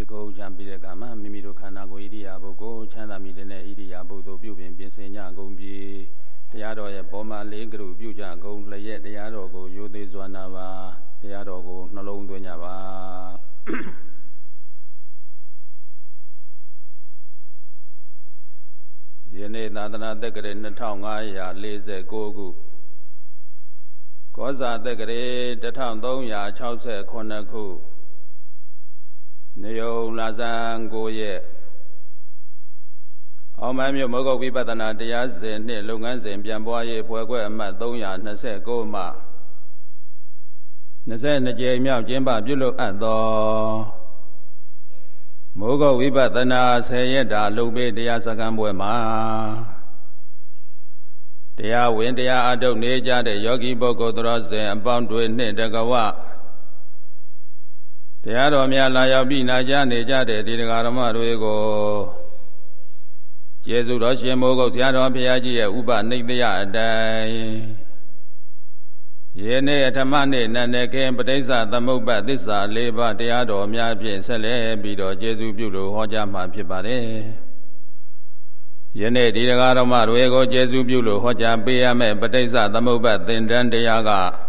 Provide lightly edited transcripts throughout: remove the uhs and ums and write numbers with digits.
ကိုချမ်းပြီးတဲ့ကမှမိမိတို့ခန္ဓာကိုယ်ဣရိယာပုကိုချမ်းသာမိတဲ့ဣရိယာပုတို့ပြုပြင်ပြင်ဆင်ကြကုန်ပြီတရားတော်ရဲ့ပေါ်မှာလေးကရုပြုကြကုန်လျက်တရားတော်ကိုရိုသေစွာနာပါတရားတော်ကိုနှလုံးသွင်းကြပါယနေ့သာသနာတက္ကရာ2549ခုကောဇာတက္ကရာ1369ခုနေယုံလာဇန်9ရက်အောင်မမြို့မဂ္ဂဝိပဿနာတရားစဉ်နှင့်လုပ်ငန်းစဉ်ပြန်ပွားရေးဖွဲ့ခွဲအမှတ်329မှ22ကြိမ်မြောက်ကျင်းပပြုလုပ်အပ်သောမိုးကုတ်ဝိပဿနာ10ရက်တာလုံပေးတရားစခန်းပွဲမှာတရားဝင်တရားအထုတ်နေကြတဲ့ယောဂီပုဂ္ဂိုလ်တော်စင်အပေါင်းတွေနှင့်တကဝတရားတော်များလာရောက်ပြီးနာကြားနေကြတဲ့ဒီတရားဓမ္မတွေကိုကျေးဇူးတော်ရှင်မိုးကုတ်ဆရာတော်ဘုရားကြီးရဲ့ဥပနိဒယအတိုင်းယနေ့ဓမ္မနေ့နန္ဒခေပဋိစ္စသမုပ္ပါသစ္စာ၄ပါးတရားတော်များဖြင့်ဆက်လက်ပြီးတော့ကျေးဇူးပြုလို့ဟောကြားမှာဖြစ်ပါတယ်ယနေ့ဒီတရားဓမ္မတွေကိုကျေးဇူးပြုလို့ဟောကြားပေးရမယ့်ပဋိစ္စသမုပ္ပါသင်္တန်းတရား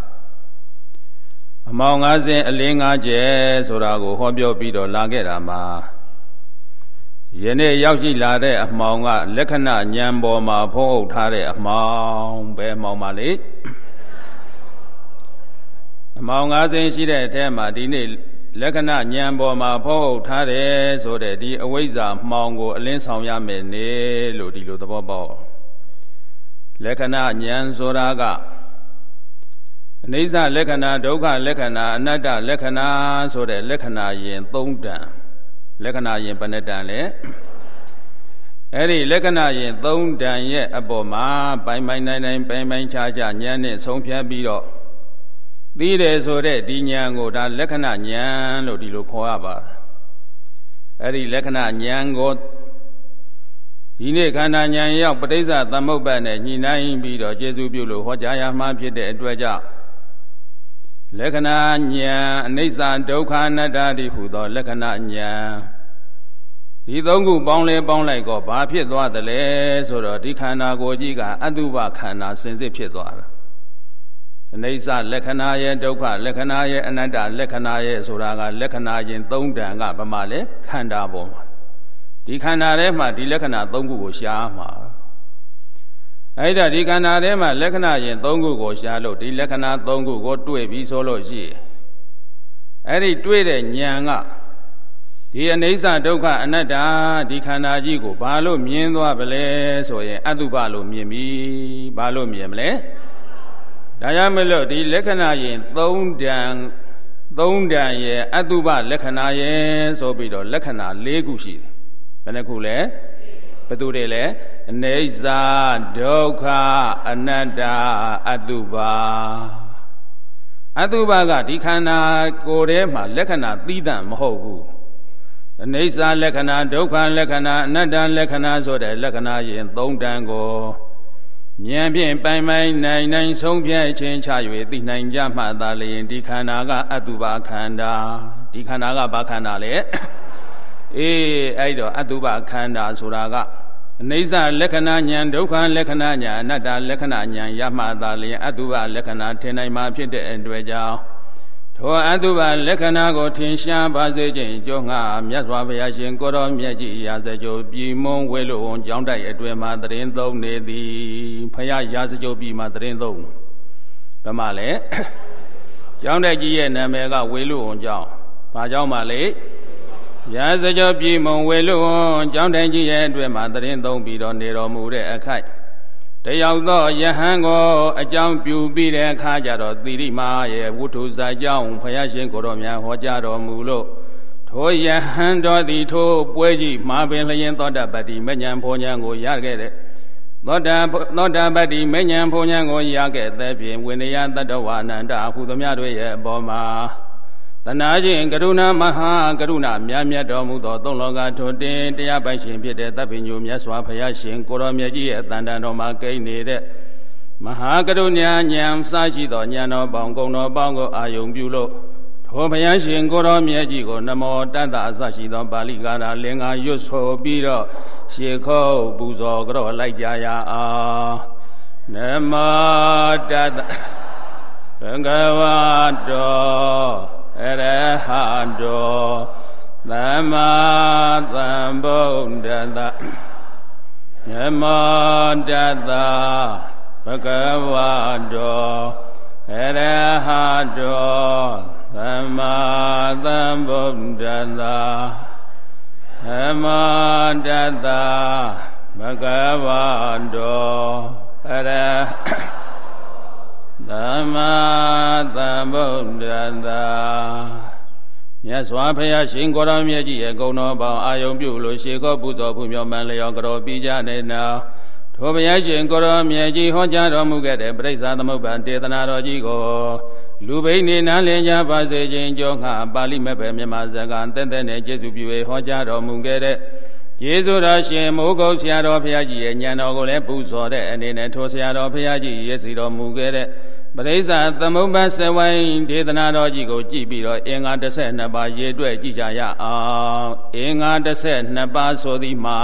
ကအမောင်50အလင်း5ကျဲဆိုတာကိုဟောပြောပြီးတော့လာခဲ့တာမှာယနေ့ရောက်ရှိလာတဲ့အမှောင်ကလက္ခဏာဉာဏ်ပေါ်မှာဖုံးအုပ်ထားတဲ့အမှောင်ပဲအမှောင်ပါလေအမှောင်50ရှိတဲ့အထဲမှာဒီနေ့လက္ခဏာဉာဏ်ပေါ်မှာဖုံးအုပ်ထားတယ်ဆိုတဲ့ဒီအဝိဇ္ဇာမှောင်ကိုအလင်းဆောင်ရမယ်နေလို့ဒီလိုသဘောပေါက်လက္ခဏာဉာဏ်ဆိုတာကအနိစ္စလက္ခဏာဒုက္ခလက္ခဏာအနတ္တလက္ခဏာဆိုတဲ့လက္ခဏာရင်3တန်လက္ခဏာရင်ဘယ်နှတန်လဲအဲ့ဒီလက္ခဏာရင်3တန်ရဲ့အပေါ်မှာပိုင်ပိုင်နိုင်နိုင်ပိုင်ပိုင်ခြားခြားဉာဏ်နဲ့ဆုံးဖြတ်ပြီးတော့သိတယ်ဆိုတဲ့ဒီဉာဏ်ကိုဒါလက္ခဏာဉာဏ်လို့ဒီလိုခေါ်ရပါတယ်အဲ့ဒီလက္ခဏာဉာဏ်ကိုဒီနေ့ခန္ဓာဉာဏ်ရောက်ပဋိစ္စသမုပ္ပါဒ်နဲ့ညှိနှိုင်းပြီးတော့ကျေစုပြုလို့ဟောကြားရမှာဖြစ်တဲ့အတွက်ကြောင့်လက္ခဏာဉာဏ်အနိစ္စဒုက္ခအနတ္တတိဟူသောလက္ခဏာဉာဏ်ဒီ3ခုပေါင်းလဲပေါင်းလိုက်တော့ဘာဖြစ်သွားသလဲဆိုတော့ဒီခန္ဓာကိုယ်ကြီးကအတုပခန္ဓာစင်စစ်ဖြစ်သွားတာအနိစ္စလက္ခဏာရဲ့ဒုက္ခလက္ခဏာရဲ့အနတ္တလက္ခဏာရဲ့ဆိုတာကလက္ခဏာရင်3တန်ကဘာမှလဲခန္ဓာပေါ်မှာဒီခန္ဓာထဲမှာဒီလက္ခဏာ3ခုကိုရှားမှာအဲ့ဒါဒီခန္ဓာထဲမှာလက္ခဏာရင်3ခုကိုရှားလို့ဒီလက္ခဏာ3ခုကိုတွေ့ပြီးဆိုလို့ရှိရင်အဲ့ဒီတွေ့တဲ့ဉာဏ်ကဒီအနိစ္စဒုက္ခအနတ္တဒီခန္ဓာကြီးကိုဘာလို့မြင်သွားပလဲဆိုရင်အတုပလို့မြင်ပြီဘာလို့မြင်မလဲဒါကြောင့်မလို့ဒီလက္ခဏာရင်3တန်ရဲ့အတုပလက္ခဏာရဲ့ဆိုပြီးတော့လက္ခဏာ4ခုရှိတယ်ဘယ်နှခုလဲဘယ်သူတွေလဲအနိစ္စဒုက္ခအနတ္တအတုပကဒီခန္ဓာကိုယ်ထဲမှာလက္ခဏာသီးသန့်မဟုတ်ဘူးအနိစ္စလက္ခဏာဒုက္ခလက္ခဏာအနတ္တလက္ခဏာဆိုတဲ့လက္ခဏာရင်3တန်ကိုဉာဏ်ဖြင့်ပိုင်ပိုင်နိုင်ဆုံးဖြတ်ခြင်းချ၍သိနိုင်ကြမှသာလျှင်ဒီခန္ဓာကအတုပခန္ဓာဒီခန္ဓာကဘာခန္ဓာလဲအဲ့တော့အတုပခန္ဓာဆိုတာကအနိစ္စလက္ခဏာဉာဏ်ဒုက္ခလက္ခဏာဉာဏ်အနတ္တလက္ခဏာဉာဏ်ရမှသာလျှင်အတုပလက္ခဏာထင်နိုင်မှာဖြစ်တဲ့အတွက်ကြောင့်ထိုအတုပလက္ခဏာကိုထင်ရှားပါစေခြင်းအကျိုးငါမြတ်စွာဘုရားရှင်ကိုရောမြတ်ကြီးရာဇကြိုပြည်မုံဝဲလို့ကျောင်းတိုက်အတွင်မှာတရင်သုံးနေသည်ဘုရားရာဇကြိုပြည်မှာတရင်သုံးဘယ်မှာလဲကျောင်းတိုက်ကြီးရဲ့နာမည်ကဝဲလို့ကျောင်းဘာကျောင်းပါလဲရာဇကြိုပြည်မုံဝဲလို့ကျောင်းတိုက်ကြီးရဲ့အတွင်မှာတရင်သုံးပြီးတော့နေတော်မူတဲ့အခိုက်တယောက်သောယဟန်ကိုအကြောင်းပြုပြီးတဲ့အခါကျတော့သီရိမာရဲ့ဝုထုဇာကြောင့်ဘုရားရှင်ကိုယ်တော်မြတ်ဟောကြားတော်မူလို့ထိုယဟန်တော်သည်ထိုပွဲကြီးမှာပင်လျင်သောတာပတ္တိမဉ္ဇဉ်ဘုံဉဏ်ကိုရခဲ့တဲ့သောတာပတ္တိမဉ္ဇဉ်ဘုံဉဏ်ကိုရခဲ့တဲ့ဖြင့်ဝိနည်းတတ္တဝအနန္တဟုသမျှတို့ရဲ့အပေါ်မှာတနာခြင်းကရုဏာမဟာကရုဏာမြတ်မြတ်တော်မူသောသုံးလောကထွတ်တင်တရားပိုင်ရှင်ဖြစ်တဲ့သဗ္ဗညုမြတ်စွာဘုရားရှင်ကိုရောမြတ်ကြီးရဲ့တန်တန်တော်မှာကိန်းနေတဲ့မဟာကရုဏာဉာဏ်စရှိသောဉာဏ်တော်ပေါင်းကုံတော်ပေါင်းကိုအာယုံပြုလို့ထိုဘုရားရှင်ကိုရောမြတ်ကြီးကိုနမောတတ္တအစရှိသောပါဠိကာရလင်္ကာရွတ်ဆိုပြီးတော့ရှေခုတ်ပူဇော်ကြော့လိုက်ကြရအောင်နမောတတ္တဘဂဝတောအရဟတောသမ္မာသမ္ဗုဒ္ဓတ္တနမောတတ္တဘဂဝတောအရဟတောသမ္မာသမ္ဗုဒ္ဓတ္တနမောတတ္တဘဂဝတောအရသမ္မာသမ္ဗုဒ္ဓတ္တမြတ်စွာဘုရားရှင်ကိုရောမြတ်ကြီးရဲ့ဂုဏ်တော်ပေါင်းအာယုံပြုလို့ရှေခောပူဇော်ဖူးမြော်မှန်လျော်ကြော်ပြီးကြတဲ့နောက်ထိုဘုရားရှင်ကိုရောမြတ်ကြီးဟောကြားတော်မူခဲ့တဲ့ပရိစ္ဆာသမုပ္ပါဒေသနာတော်ကြီးကိုလူဘိန်းနေနားလည်ကြပါစေခြင်းကြောင့်ငါပါဠိမဲ့ပဲမြန်မာစကားတက်တက်နဲ့ကျေးဇူးပြု၍ဟောကြားတော်မူခဲ့တဲ့ကျေးဇူးတော်ရှင်မိုးကုတ်ဆရာတော်ဘုရားကြီးရဲ့ဉာဏ်တော်ကိုလည်းပူဇော်တဲ့အနေနဲ့ထိုဆရာတော်ဘုရားကြီးရည်စီတော်မူခဲ့တဲ့ပရိစ္ဆာသမုပ္ပါစဝိုင်းဒေသနာတော်ကြီးကိုကြည့်ပြီးတော့အင်္ဂါ12ပါးရေတွက်ကြည့်ကြရအောင်အင်္ဂါ12ပါးဆိုသည်မှာ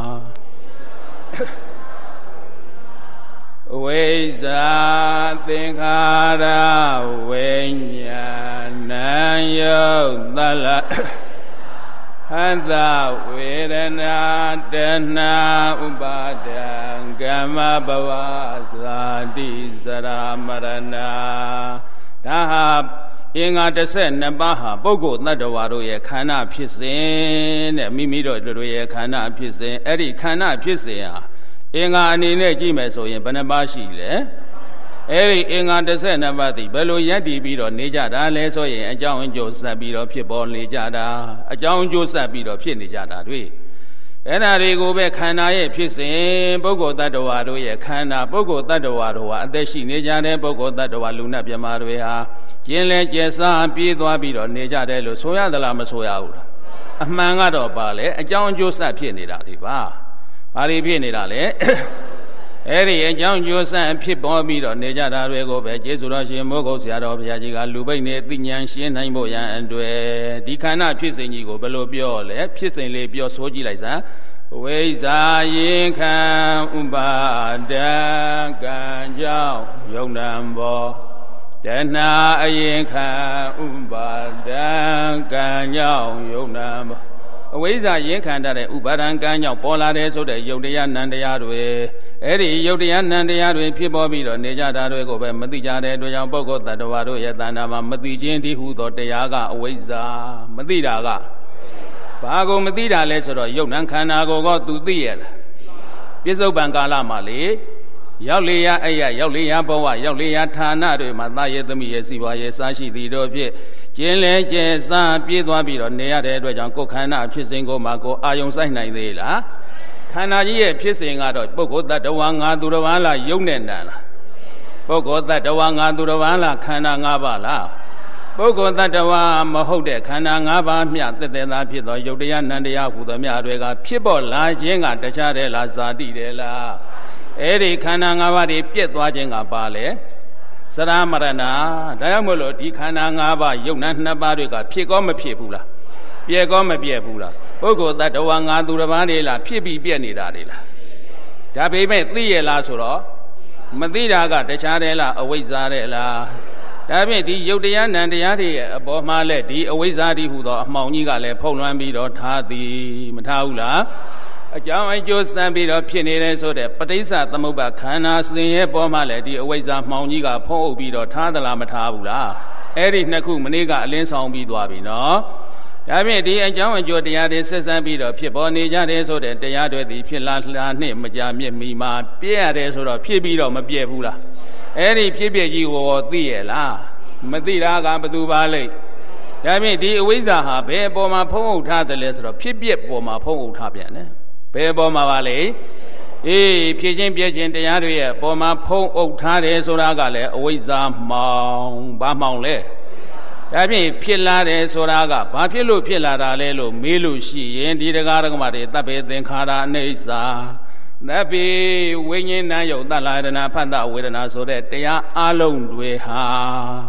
ဝိဇ္ဇာသင်္ခါရဝိညာဏယုတ်တလဟန္တဝေဒနာတဏှာဥပါဒံကမ္မဘဝဇာတိစရမရဏဒါဟာအင်္ဂါ12ပါးဟာပုဂ္ဂိုလ်တ attva တို့ရဲ့ခန္ဓာဖြစ်စဉ်တဲ့မိမိတို့ရဲ့ခန္ဓာဖြစ်စဉ်အဲ့ဒီခန္ဓာဖြစ်စဉ်ဟာအင်္ဂါအနေနဲ့ကြည့်မယ်ဆိုရင်ဘယ်နှပါးရှိလဲအဲ့ဒီအင်္ဂါ12ပါးသည်ဘယ်လိုယက်တည်ပြီးတော့နေကြတာလဲဆိုရင်အကြောင်းအကျိုးဆက်ပြီးတော့ဖြစ်ပေါ်နေကြတာအကြောင်းအကျိုးဆက်ပြီးတော့ဖြစ်နေကြတာတွေ့အဲ့ဒါတွေကိုပဲခန္ဓာရဲ့ဖြစ်စဉ်ပုဂ္ဂိုလ်တ attva တို့ရဲ့ခန္ဓာပုဂ္ဂိုလ်တ attva တို့ဟာအသက်ရှိနေကြတဲ့ပုဂ္ဂိုလ်တ attva လူနာပြမတွေဟာကျင်းလဲကျဲစားပြေးသွားပြီးတော့နေကြတယ်လို့ဆိုရသလားမဆိုရဘူးလားအမှန်ကတော့ပါလေအကြောင်းအကျိုးဆက်ဖြစ်နေတာဒီပါဘာတွေဖြစ်နေတာလဲအဲ့ဒီအကြောင်းကျိုးဆန်းဖြစ်ပေါ်ပြီးတော့နေကြတာတွေကိုပဲကျေးဇူးတော်ရှင်မိုးကုတ်ဆရာတော်ဘုရားကြီးကလူပိတ်နေသိဉာဏ်ရှင်းနိုင်ဖို့ရန်အတွက်ဒီခန္ဓာဖြစ်စဉ်ကြီးကိုဘယ်လိုပြောလဲဖြစ်စဉ်လေးပြောဆိုကြည့်လိုက်စမ်းဝိဇ္ဇာရင်ခံဥပါဒံကံကြောင့်ယုံနံဘောတဏှာအရင်ခံဥပါဒံကံကြောင့်ယုံနံဘောအဝိဇ္ဇာရင်ခံတဲ့ဥပါဒံကံကြောင့်ပေါ်လာတဲ့ဆိုတဲ့ယုတ်တရားနံတရားတွေအဲ့ဒီယုတ်တရားနံတရားတွေဖြစ်ပေါ်ပြီးတော့နေကြတာတွေကိုပဲမသိကြတဲ့အတွက်ကြောင့်ပုဂ္ဂိုလ်တ attva တို့ရဲ့တဏ္ဍာမှာမသိခြင်းဒီဟုသောတရားကအဝိဇ္ဇာမသိတာကဘာကိုမသိတာလဲဆိုတော့ယုတ်နံခန္ဓာကိုကသူသိရလားပြစ္ဆုတ်ပံကာလမှာလေရောက်လေရအဲ့ရရောက်လေရဘဝရောက်လေရဌာနတွေမှာသာယေသမီရဲ့စီပွားရဲ့စားရှိသည်တို့ဖြင့်ကျင်းလဲကျဲစားပြေးသွားပြီးတော့နေရတဲ့အတွက်ကြောင့်ကိုယ်ခန္ဓာဖြစ်စဉ်ကိုမှကိုအာယုံဆိုင်နိုင်သေးလားခန္ဓာကြီးရဲ့ဖြစ်စဉ်ကတော့ပုဂ္ဂိုလ်တ attva ငါသူတော်ဘာလားယုံနဲ့တန်လားပုဂ္ဂိုလ်တ attva ငါသူတော်ဘာလားခန္ဓာ၅ပါးလားပုဂ္ဂိုလ်တ attva မဟုတ်တဲ့ခန္ဓာ၅ပါးမျှသက်သက်သာဖြစ်သောယုတ်တရားနံတရားဟူသောမြတ်တွေကဖြစ်ပေါ်လာခြင်းကတခြားတယ်လားဇာတိတယ်လားအဲ့ဒီခန္ဓာ၅ပါးတွေပြည့်သွားခြင်းကပါလေစရမရဏဒါကြောင့်မို့လို့ဒီခန္ဓာ၅ပါးယုတ်နံ2ပါးတွေကဖြစ်ကောမဖြစ်ဘူးလားပြည့်ကောမပြည့်ဘူးလားပုဂ္ဂိုလ်တ attva ငါသူတစ်ပါးနေလားဖြစ်ပြီးပြည့်နေတာတွေလားဒါပေမဲ့သိရလားဆိုတော့မသိတာကတခြားတယ်လားအဝိဇ္ဇာတယ်လားဒါဖြင့်ဒီယုတ်တရားနံတရားတွေရဲ့အပေါ်မှာလဲဒီအဝိဇ္ဇာတိဟူသောအမှောင်ကြီးကလည်းဖုံးလွှမ်းပြီးတော့ထားသည်မထားဘူးလားအကြောင်းအကျိုးစံပြီးတော့ဖြစ်နေတယ်ဆိုတဲ့ပဋိစ္စသမုပ္ပါခန္ဓာစဉ်ရဲ့ပေါ်မှာလည်းဒီအဝိဇ္ဇာမှောင်ကြီးကဖုံးအုပ်ပြီးတော့ထားသလားမထားဘူးလားအဲ့ဒီနှစ်ခုမနေ့ကအလင်းဆောင်ပြီးသွားပြီနော်ဒါဖြင့်ဒီအကြောင်းအကျိုးတရားတွေဆက်ဆံပြီးတော့ဖြစ်ပေါ်နေကြတယ်ဆိုတဲ့တရားတွေသည်ဖြစ်လာနှစ်မကြာမြင့်မီမှာပြည့်ရတယ်ဆိုတော့ဖြစ်ပြီးတော့မပြည့်ဘူးလားအဲ့ဒီဖြစ်ပြကြီးကိုသိရလားမသိတာကဘသူပါလိမ့်ဒါဖြင့်ဒီအဝိဇ္ဇာဟာဘယ်အပေါ်မှာဖုံးအုပ်ထားတယ်လဲဆိုတော့ဖြစ်ပြပေါ်မှာဖုံးအုပ်ထားပြန်တယ်ဘယ်ပေါ်မှာပါလဲအေးဖြစ်ချင်းပြည့်ချင်းတရားတွေရဲ့ပေါ်မှာဖုံးအုပ်ထားတယ်ဆိုတာကလည်းအဝိဇ္ဇာမှောင်ဘာမှောင်လဲဒါဖြင့်ဖြစ်လာတယ်ဆိုတာကဘာဖြစ်လို့ဖြစ်လာတာလဲလို့မေးလို့ရှိရင်ဒီတရားဓမ္မတွေတပ်ပေသင်္ခါရအိဋ္ဌာသဗ္ဗေဝိညာဏယုတ်တလာရဏဖတ်တဝေဒနာဆိုတဲ့တရားအလုံးတွေဟာ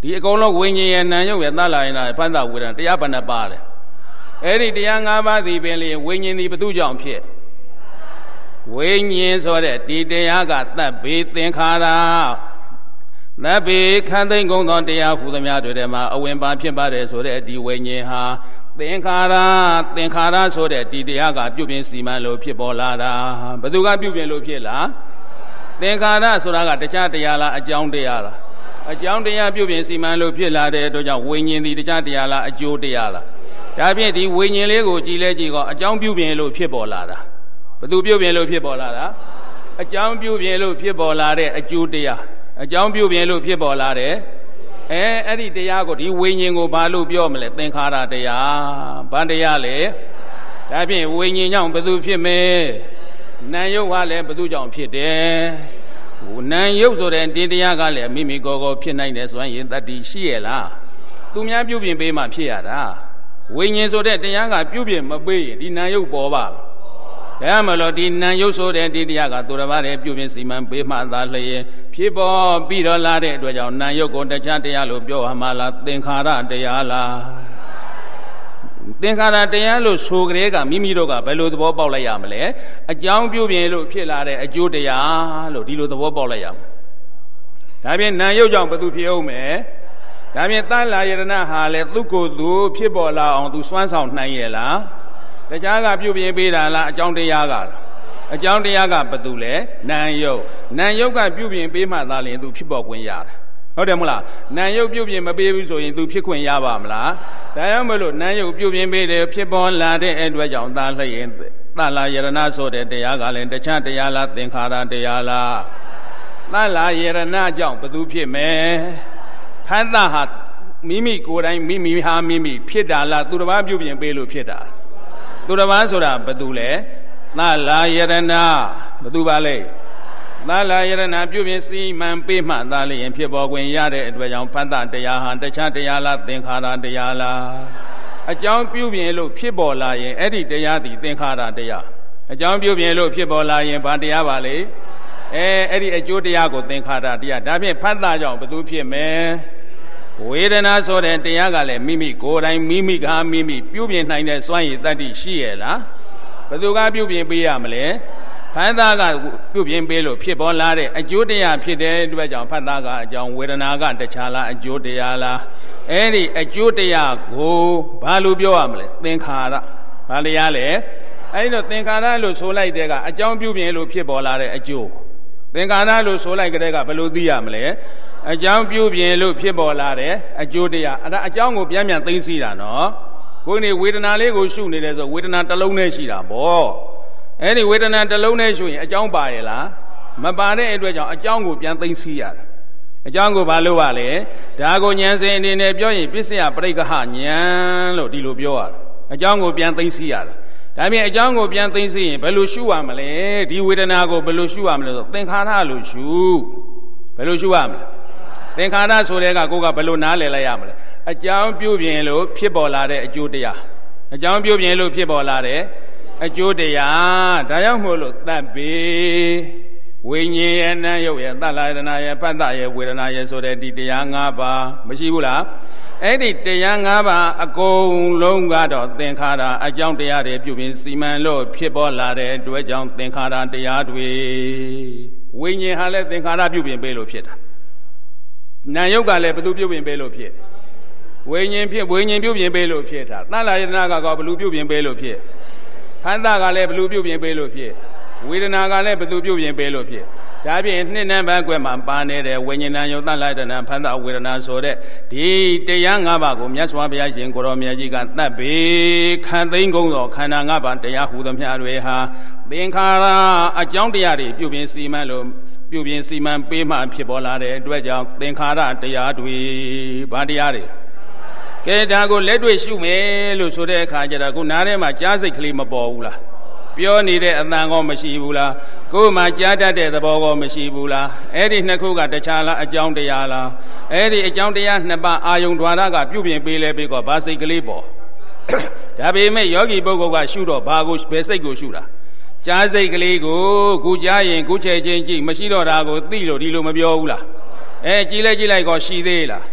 ဒီအကုန်လုံးဝိညာဉ်ရဲ့နာယုတ်ရဲ့သတ်လာရင်ဖန်တာဝေဒနာတရားဘဏ္ဍပါတယ်အဲ့ဒီတရား၅ပါးသည်ပင်လေဝိညာဉ်သည်ဘသူကြောင့်ဖြစ်ဝိညာဉ်ဆိုတဲ့ဒီတရားကသတ်ဘေသင်္ခါရသဗ္ဗေခန္သိမ့်ကုန်သောတရားဟူသမျှတွေထဲမှာအဝင်ပါဖြစ်ပါတယ်ဆိုတဲ့ဒီဝိညာဉ်ဟာသင်္ခါရဆိုတဲ့ဒီတရားကပြုပြင်စီမံလို့ဖြစ်ပေါ်လာတာဘသူကပြုပြင်လို့ဖြစ်လားသင်္ခါရဆိုတာကတခြားတရားလားအကြောင်းတရားလားအကြောင်းတရားပြုပြင်စီမံလို့ဖြစ်လာတဲ့အတွက်ကြောင့်ဝိညာဉ်ဒီတခြားတရားလားအကျိုးတရားလားဒါဖြင့်ဒီဝိညာဉ်လေးကိုကြည်လဲကြည်ကောအကြောင်းပြုပြင်လို့ဖြစ်ပေါ်လာတာဘသူပြုပြင်လို့ဖြစ်ပေါ်လာတာအကြောင်းပြုပြင်လို့ဖြစ်ပေါ်လာတဲ့အကျိုးတရားအကြောင်းပြုပြင်လို့ဖြစ်ပေါ်လာတဲ့အဲ့ဒီတရားကိုဒီဝိညာဉ်ကိုဘာလို့ပြောမလဲသင်္ခါရတရားဘာတရားလဲဒါဖြင့်ဝိညာဉ်ကြောင့်ဘသူဖြစ်မယ်နာယုတ်ကလည်းဘသူကြောင့်ဖြစ်တယ်နာယုတ်ဆိုတဲ့ဒီတရားကလည်းမိမိကိုယ်ကိုဖြစ်နိုင်တယ်ဆိုရင်တတ္တိရှိရဲ့လားသူများပြုပြင်ပေးမှဖြစ်ရတာဝိညာဉ်ဆိုတဲ့တရားကပြုပြင်မပေးရင်ဒီနာယုတ်ပေါ်ပါဒါမှမလို့ဒီနာယုတ်ဆိုတဲ့ဒီတရားကသူတစ်ပါးတည်းပြုပြင်စီမံပေးမှသာလျင်ဖြစ်ပေါ်ပြီးတော့လာတဲ့အတွက်ကြောင့်နာယုတ်ကိုတခြားတရားလို့ပြောရမှာလားသင်္ခါရတရားလားသင်္ခါရတရားလို့ဆိုကြတဲ့ကမိမိတို့ကဘယ်လိုသဘောပေါက်လိုက်ရမလဲအကြောင်းပြုပြင်လို့ဖြစ်လာတဲ့အကျိုးတရားလို့ဒီလိုသဘောပေါက်လိုက်ရမှာဒါဖြင့်နာယုတ်ကြောင့်ဘယ်သူဖြစ်အောင်မယ်ဒါဖြင့်သလာယရဏဟာလေသူ့ကိုယ်သူဖြစ်ပေါ်လာအောင်သူစွမ်းဆောင်နိုင်ရဲ့လားတခြားကပြုပြင်ပေးတာလားအကြောင်းတရားကလားအကြောင်းတရားကဘယ်သူလဲနာယုတ်ကပြုပြင်ပေးမှသာလျှင်သူဖြစ်ပေါ်ခွင့်ရတယ်ဟုတ်တယ်မလားနာယုတ်ပြုပြင်မပေးဘူးဆိုရင်သူဖြစ်ခွင့်ရပါမလားဒါကြောင့်မလို့နာယုတ်ပြုပြင်ပေးတယ်ဖြစ်ပေါ်လာတဲ့အတွက်ကြောင့်သာလျှင်သလာယရဏဆိုတဲ့တရားကလည်းတခြားတရားလားသင်္ခါရတရားလားသလာယရဏကြောင့်ဘယ်သူဖြစ်မယ်ဖန်တာဟာမိမိကိုယ်တိုင်မိမိဟာမိမိဖြစ်တာလားသူတစ်ပါးပြုပြင်ပေးလို့ဖြစ်တာသူတစ်ပါးဆိုတာဘယ်သူလဲသလာယရဏဘယ်သူပါလဲသလာယရဏပြုပြင်စီမံပေးမှသာလျှင်ဖြစ်ပေါ်ခွင့်ရတဲ့အတွက်ကြောင့်ဖန်တာတရားဟာတခြားတရားလားသင်္ခါရတရားလားအကြောင်းပြုပြင်လို့ဖြစ်ပေါ်လာရင်အဲ့ဒီတရားသည်သင်္ခါရတရားအကြောင်းပြုပြင်လို့ဖြစ်ပေါ်လာရင်ဘာတရားပါလဲအဲ့ဒီအကျိုးတရားကိုသင်္ခါရတရားဒါဖြင့်ဖတ်တာကြောင့်ဘယ်သူဖြစ်မယ်ဝေဒနာဆိုတဲ့တရားကလည်းမိမိကိုယ်တိုင်မိမိကမိမိပြုပြင်နိုင်တဲ့စွမ်းရည်တတ္တိရှိရဲ့လားဘယ်သူကပြုပြင်ပေးရမလဲဖတ်တာကပြုပြင်ပေးလို့ဖြစ်ပေါ်လာတဲ့အကျိုးတရားဖြစ်တဲ့အတွက်ကြောင့်ဖတ်တာကအကြောင်းဝေဒနာကတခြားလားအကျိုးတရားလားအဲ့ဒီအကျိုးတရားကိုဘာလို့ပြောရမလဲသင်္ခါရဘာတရားလဲအဲ့တော့သင်္ခါရလို့ဆိုလိုက်တဲ့ကအကြောင်းပြုပြင်လို့ဖြစ်ပေါ်လာတဲ့အကျိုးသင်္ခါရလို့ဆိုလိုက်တဲ့ကဘယ်လိုသိရမလဲအကြောင်းပြုပြင်လို့ဖြစ်ပေါ်လာတဲ့အကျိုးတရားအဲ့ဒါအကြောင်းကိုပြန်သိသိတာနော်ကိုယ်နေဝေဒနာလေးကိုရှုနေတယ်ဆိုဝေဒနာတစ်လုံးနဲ့ရှိတာပေါ့အဲ့ဒီဝေဒနာတစ်လုံးနဲ့ရှုရင်အကြောင်းပါရဲ့လားမပါတဲ့အတွက်ကြောင့်အကြောင်းကိုပြန်သိသိရတာအကြောင်းကိုဘာလို့ပါလဲဒါကိုဉာဏ်စဉ်အနေနဲ့ပြောရင်ပစ္စယပရိက္ခဟဉာဏ်လို့ဒီလိုပြောရတာအကြောင်းကိုပြန်သိသိရတာဒါပြင်အကြောင်းကိုပြန်သိသိရင်ဘယ်လိုရှုရမလဲဒီဝေဒနာကိုဘယ်လိုရှုရမလဲဆိုသင်္ခါရလို့ရှုဘယ်လိုရှုရမလဲသင်္ခါရဆိုတဲ့ကကိုယ်ကဘယ်လိုနားလည်လိုက်ရမလဲအကြောင်းပြုပြင်လို့ဖြစ်ပေါ်လာတဲ့အကျိုးတရားအကြောင်းပြုပြင်လို့ဖြစ်ပေါ်လာတဲ့အကျိုးတရားဒါကြောင့်မို့လို့သဗ္ဗေဝိညာဉ်ရဲ့နာယုတ်ရဲ့သလာယတနာရဲ့ပတ္တရဲ့ဝေဒနာရဲ့ဆိုတဲ့ဒီတရား၅ပါးမရှိဘူးလားအဲ့ဒီတရား၅ပါးအကုန်လုံးကတော့သင်္ခါရအကြောင်းတရားတွေပြုပြင်စီမံလို့ဖြစ်ပေါ်လာတဲ့အတွက်ကြောင့်သင်္ခါရတရားတွေဝိညာဉ်ဟာလည်းသင်္ခါရပြုပြင်ပေးလို့ဖြစ်တာနာယုတ်ကလည်းဘယ်သူပြုပြင်ပေးလို့ဖြစ်ဝိညာဉ်ပြုပြင်ပေးလို့ဖြစ်တာသလာယတနာကဘယ်သူပြုပြင်ပေးလို့ဖြစ်ဖန်တာကလည်းဘယ်သူပြုပြင်ပေးလို့ဖြစ်ဝေဒနာကလည်းဘယ်သူပြုပြင်ပေးလို့ဖြစ်ဒါဖြင့်နှစ်နံပါတ်ကွယ်မှာပါနေတဲ့ဝိညာဉ်ယုတ်သလာယတနာဖန်တာဝေဒနာဆိုတဲ့ဒီတရား၅ပါးကိုမြတ်စွာဘုရားရှင်ကိုရောမြတ်ကြီးကသတ်ပေခံသိမ်းကုန်သောခန္ဓာ၅ပါးတရားဟူသမျှတွေဟာသင်္ခါရအကြောင်းတရားတွေပြုပြင်စီမံလို့ပြုပြင်စီမံပေးမှဖြစ်ပေါ်လာတဲ့အတွက်ကြောင့်သင်္ခါရတရားတွေဘာတရားတွေကဲဒါကိုလက်တွေ့ရှုမယ်လို့ဆိုတဲ့အခါကျတော့ခုနားထဲမှာကြားစိတ်ကလေးမပေါ်ဘူးလားပြောနေတဲ့အတန်ကောမရှိဘူးလားကိုယ်မှကြားတတ်တဲ့သဘောကောမရှိဘူးလားအဲ့ဒီနှစ်ခုကတခြားလားအကြောင်းတရားလားအဲ့ဒီအကြောင်းတရားနှစ်ပါးအာယုံ द्वार ကပြုပြင်ပေးလဲပြီးတော့ဘာစိတ်ကလေးပေါ်ဒါပေမဲ့ယောဂီပုဂ္ဂိုလ်ကရှုတော့ဘာကိုဘယ်စိတ်ကိုရှုတာကြားစိတ်ကလေးကိုခုကြားရင်ခုချဲချင်းကြည့်မရှိတော့တာကိုသိလို့ဒီလိုမပြောဘူးလားကြည်လိုက်ကောရှိသေးလားဘ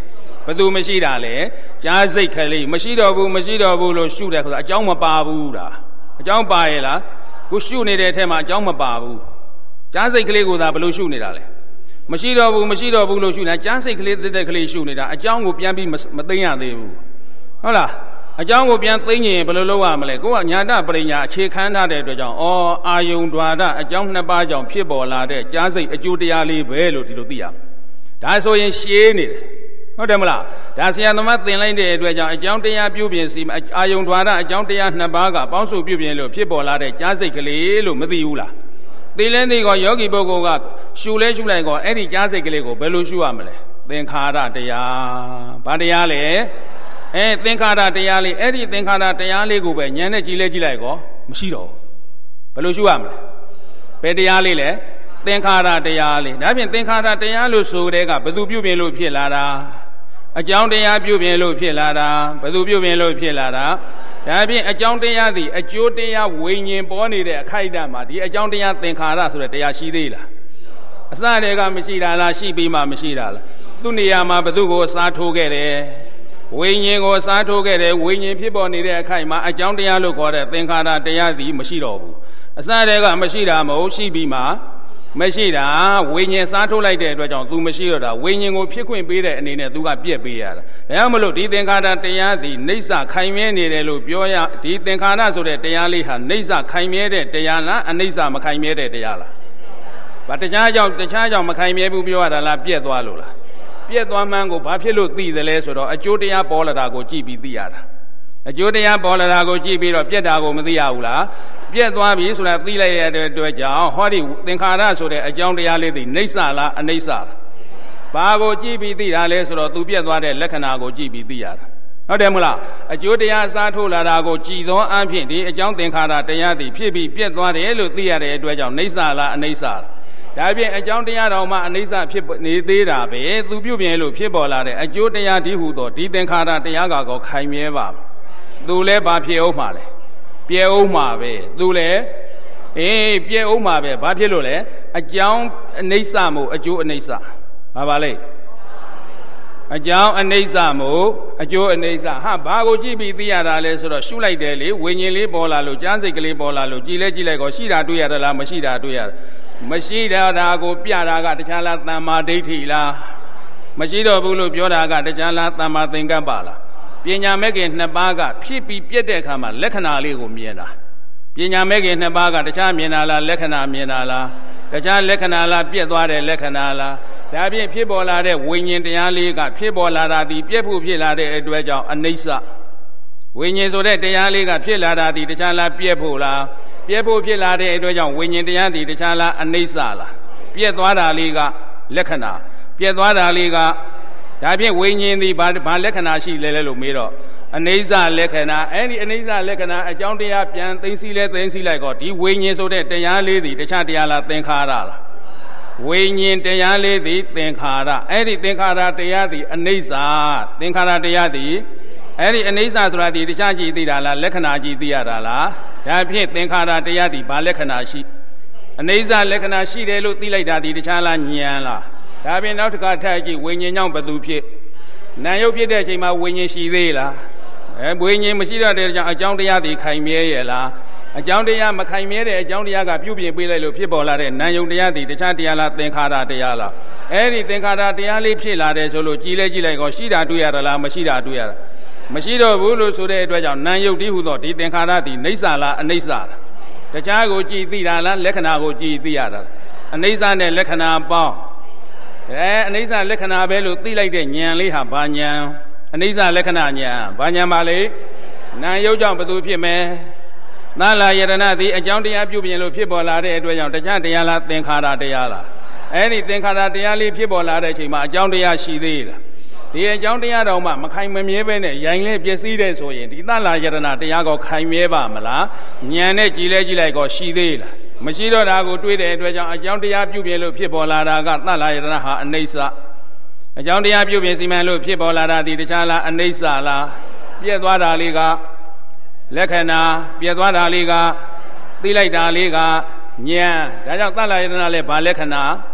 သူမရှိတာလေကြားစိတ်ကလေးမရှိတော့ဘူးလို့ရှုတယ်ဆိုတာအကြောင်းမပါဘူးလားအကြောင်းပါရဲ့လားကိုရှုနေတဲ့အထက်မှာအကြောင်းမပါဘူးကြားစိတ်ကလေးကိုသာဘယ်လိုရှုနေတာလဲမရှိတော့ဘူးလို့ရှုနေတာကြားစိတ်ကလေးတက်ကလေးရှုနေတာအကြောင်းကိုပြန်ပြီးမသိရသေးဘူးဟုတ်လားအကြောင်းကိုပြန်သိရင်ဘယ်လိုလုပ်ရမလဲကိုကညာတပရိညာအခြေခံထားတဲ့အတွက်ကြောင့်အာယုံ द्वार အကြောင်းနှစ်ပါးကြောင့်ဖြစ်ပေါ်လာတဲ့ကြားစိတ်အကျိုးတရားလေးပဲလို့ဒီလိုသိရဒါဆိုရင်ရှင်းနေတယ်ဟုတ်တယ်မလားဒါဆရာသမားသင်လိုက်တဲ့အတွက်ကြောင့်အကြောင်းတရားပြုပြင်စီအာယုံ द्वार အကြောင်းတရားနှစ်ပါးကပေါင်းစုပြုပြင်လို့ဖြစ်ပေါ်လာတဲ့ကြားစိတ်ကလေးလို့မသိဘူးလားသိလဲသိကောယောဂီပုဂ္ဂိုလ်ကရှုလဲရှုလိုက်ကောအဲ့ဒီကြားစိတ်ကလေးကိုဘယ်လိုရှုရမလဲသင်္ခါရတရားဘာတရားလဲသင်္ခါရတရားလေးအဲ့ဒီသင်္ခါရတရားလေးကိုပဲဉာဏ်နဲ့ကြည့်လိုက်ကောမရှိတော့ဘယ်လိုရှုရမလဲဘယ်တရားလေးလဲသင်္ခါရတရားလေးဒါဖြင့်သင်္ခါရတရားလို့ဆိုတဲ့ကဘယ်သူပြုပြင်လို့ဖြစ်လာတာအကြောင်းတရားပြုပြင်လို့ဖြစ်လာတာဘယ်သူပြုပြင်လို့ဖြစ်လာတာဒါဖြင့်အကြောင်းတရားသည်အကျိုးတရားဝိညာဉ်ပေါ်နေတဲ့အခိုက်အတန့်မှာဒီအကြောင်းတရားသင်္ခါရဆိုတဲ့တရားရှိသေးလားအစတည်းကမရှိတာလားရှိပြီးမှမရှိတာလားသူ့နေရာမှာဘယ်သူကိုစားထိုးခဲ့တယ်ဝိညာဉ်ကိုစားထိုးခဲ့တယ်ဝိညာဉ်ဖြစ်ပေါ်နေတဲ့အခိုက်မှာအကြောင်းတရားလို့ခေါ်တဲ့သင်္ခါရတရားသည်မရှိတော့ဘူးအစတည်းကမရှိတာမဟုတ်ရှိပြီးမှမရှိတာဝိညာဉ်စားထိုးလိုက်တဲ့အတွက်ကြောင့် तू မရှိတော့တာဝိညာဉ်ကိုဖြစ်ခွင့်ပေးတဲ့အနေနဲ့ तू ကပြက်ပေးရတာဒါကြောင့်မလို့ဒီသင်္ခါရတရားသည်နှိစ္စခိုင်မြဲနေတယ်လို့ပြောရဒီသင်္ခါရဆိုတဲ့တရားလေးဟာနှိစ္စခိုင်မြဲတဲ့တရားလားအနှိစ္စမခိုင်မြဲတဲ့တရားလားဘာတခြားကြောင့်မခိုင်မြဲဘူးပြောရတာလားပြက်သွားလို့လားပြက်သွားမှန်းကိုဘာဖြစ်လို့သိသလဲဆိုတော့အကျိုးတရားပေါ်လာတာကိုကြည့်ပြီးသိရတာအကျိုးတရားပေါ်လာတာကိုကြည့်ပြီးတော့ပြက်တာကိုမသိရဘူးလားပြက်သွားပြီဆိုတာသိလိုက်ရတဲ့အတွက်ကြောင့်ဟောဒီသင်္ခါရဆိုတဲ့အကြောင်းတရားလေးသိနှိစ္စလားအနှိစ္စလားဘာကိုကြည့်ပြီးသိတာလဲဆိုတော့သူပြက်သွားတဲ့လက္ခဏာကိုကြည့်ပြီးသိရတာဟုတ်တယ်မလားအကျိုးတရားစားထိုးလာတာကိုကြည်သောအဖြစ်ဒီအကြောင်းသင်္ခါရတရားသည်ဖြစ်ပြီးပြက်သွားတယ်လို့သိရတဲ့အတွက်ကြောင့်နှိစ္စလားအနှိစ္စလားဒါဖြင့်အကြောင်းတရားတော်မှအနိစ္စဖြစ်နေသေးတာပဲသူပြုပြင်လို့ဖြစ်ပေါ်လာတဲ့အကျိုးတရားဒီဟုသောဒီသင်္ခါရတရားကောခိုင်မြဲပါသူလည်းဘာဖြစ်အောင်မှာလဲပြဲအောင်မှာပဲသူလည်းပြဲအောင်မှာပဲဘာဖြစ်လို့လဲအကြောင်းအနိစ္စမို့အကျိုးအနိစ္စပါလေအကြောင်းအနိစ္စမို့အကျိုးအနိစ္စဟာဘာကိုကြည့်ပြီးသိရတာလဲဆိုတော့ရှုလိုက်တယ်လေဝိညာဉ်လေးပေါ်လာလို့ကြားစိတ်ကလေးပေါ်လာလို့ကြည်လိုက်ကောရှိတာတွေ့ရတာလားမရှိတာတွေ့ရတာမရှိတာကိုပြတာကတခြားလားတမ္မာဒိဋ္ဌိလားမရှိတော့ဘူးလို့ပြောတာကတခြားလားတမ္မာသင်္ကပ္ပလားပညာမဲ့ခင်နှစ်ပါးကဖြစ်ပြီးပြက်တဲ့အခါမှာလက္ခဏာလေးကိုမြင်တာပညာမဲ့ခင်နှစ်ပါးကတခြားမြင်တာလားလက္ခဏာမြင်တာလားတခြားလက္ခဏာလားပြက်သွားတဲ့လက္ခဏာလားဒါဖြင့်ဖြစ်ပေါ်လာတဲ့ဝိညာဉ်တရားလေးကဖြစ်ပေါ်လာတာဒီပြက်ဖို့ဖြစ်လာတဲ့အတွက်ကြောင့်အနိစ္စဝိညာဉ်ဆိုတဲ့တရားလေးကဖြစ်လာတာဒီတခြားလားပြက်ဖို့လားပြက်ဖို့ဖြစ်လာတဲ့အတွက်ကြောင့်ဝိညာဉ်တရားဒီတခြားလားအနိစ္စလားပြက်သွားတာလေးကလက္ခဏာပြက်သွားတာလေးကဒါဖြင့်ဝိညာဉ်ဒီဘာလက္ခဏာရှိလဲလို့မေးတော့အနိစ္စလက္ခဏာအဲ့ဒီအနိစ္စလက္ခဏာအကြောင်းတရားပြန်သိသိလိုက်တော့ဒီဝိညာဉ်ဆိုတဲ့တရားလေးဒီတခြားတရားလားသင်္ခါရလားဝိညာဉ်တရားလေးဒီသင်္ခါရအဲ့ဒီသင်္ခါရတရားဒီအနိစ္စသင်္ခါရတရားဒီအဲ့ဒီအနိစ္စဆိုတာဒီတခြားကြည့်သိတာလားလက္ခဏာကြည့်သိရတာလားဒါဖြင့်သင်္ခါရတရားဒီဘာလက္ခဏာရှိအနိစ္စလက္ခဏာရှိတယ်လို့သိလိုက်တာဒီတခြားလားဉာဏ်လားဒါဖြင့်နောက်တစ်ခါထပ်ကြည့်ဝိညာဉ်ကြောင့်ဘယ်သူဖြစ်နာယုတ်ဖြစ်တဲ့အချိန်မှာဝိညာဉ်ရှိသေးလားဝိညာဉ်မရှိတော့တဲ့ကြောင့်အကြောင်းတရားဒီခိုင်မြဲရဲ့လားအကြောင်းတရားမခိုင်မြဲတဲ့အကြောင်းတရားကပြုပြင်ပေးလိုက်လို့ဖြစ်ပေါ်လာတဲ့နာယုတ်တရားဒီတခြားတရားလားသင်္ခါရတရားလားအဲ့ဒီသင်္ခါရတရားလေးဖြစ်လာတယ်ဆိုလို့ကြည်လိုက်ကောရှိတာတွေ့ရတာလားမရှိတာတွေ့ရတာမရှိတော့ဘူးလို့ဆိုတဲ့အတွက်ကြောင့်နာယုတ်ဒီဟုသောဒီသင်္ခါရဒီနိစ္စလားအနိစ္စလားတခြားကိုကြည်သိတာလားလက္ခဏာကိုကြည်သိရတာအနိစ္စနဲ့လက္ခဏာပေါင်းအနိစ္စလက္ခဏာပဲလို့သိလိုက်တဲ့ဉာဏ်လေးဟာဘာဉာဏ်အနိစ္စလက္ခဏာဉာဏ်ဘာဉာဏ်ပါလေနာယုတ်ကြောင့်ဘယ်သူဖြစ်မယ်သလာယတနာသည်အကြောင်းတရားပြုပြင်လို့ဖြစ်ပေါ်လာတဲ့အတွက်ကြောင့်တခြားတရားလားသင်္ခါရတရားလားအဲ့ဒီသင်္ခါရတရားလေးဖြစ်ပေါ်လာတဲ့အချိန်မှာအကြောင်းတရားရှိသေးလားဒီအကြောင်းတရားတော်မှမခိုင်မမြဲပဲနဲ့ရိုင်လဲပျက်စီးတဲ့ဆိုရင်ဒီသလာယတနာတရားကောခိုင်မြဲပါမလားဉာဏ်နဲ့ကြည်လိုက်ကောရှိသေးလားမရှိတော့တာကိုတွေးတဲ့အတွက်ကြောင့်အကြောင်းတရားပြုပြင်လို့ဖြစ်ပေါ်လာတာကသလာယတနာဟာအနိစ္စအကြောင်းတရားပြုပြင်စီမံလို့ဖြစ်ပေါ်လာတာဒီတခြားလားအနိစ္စလားပြည့်သွားတာလေးကလက္ခဏာပြည့်သွားတာလေးကသိလိုက်တာလေးကဉာဏ်ဒါကြောင့်သလာယတနာလည်းဘာလက္ခဏာ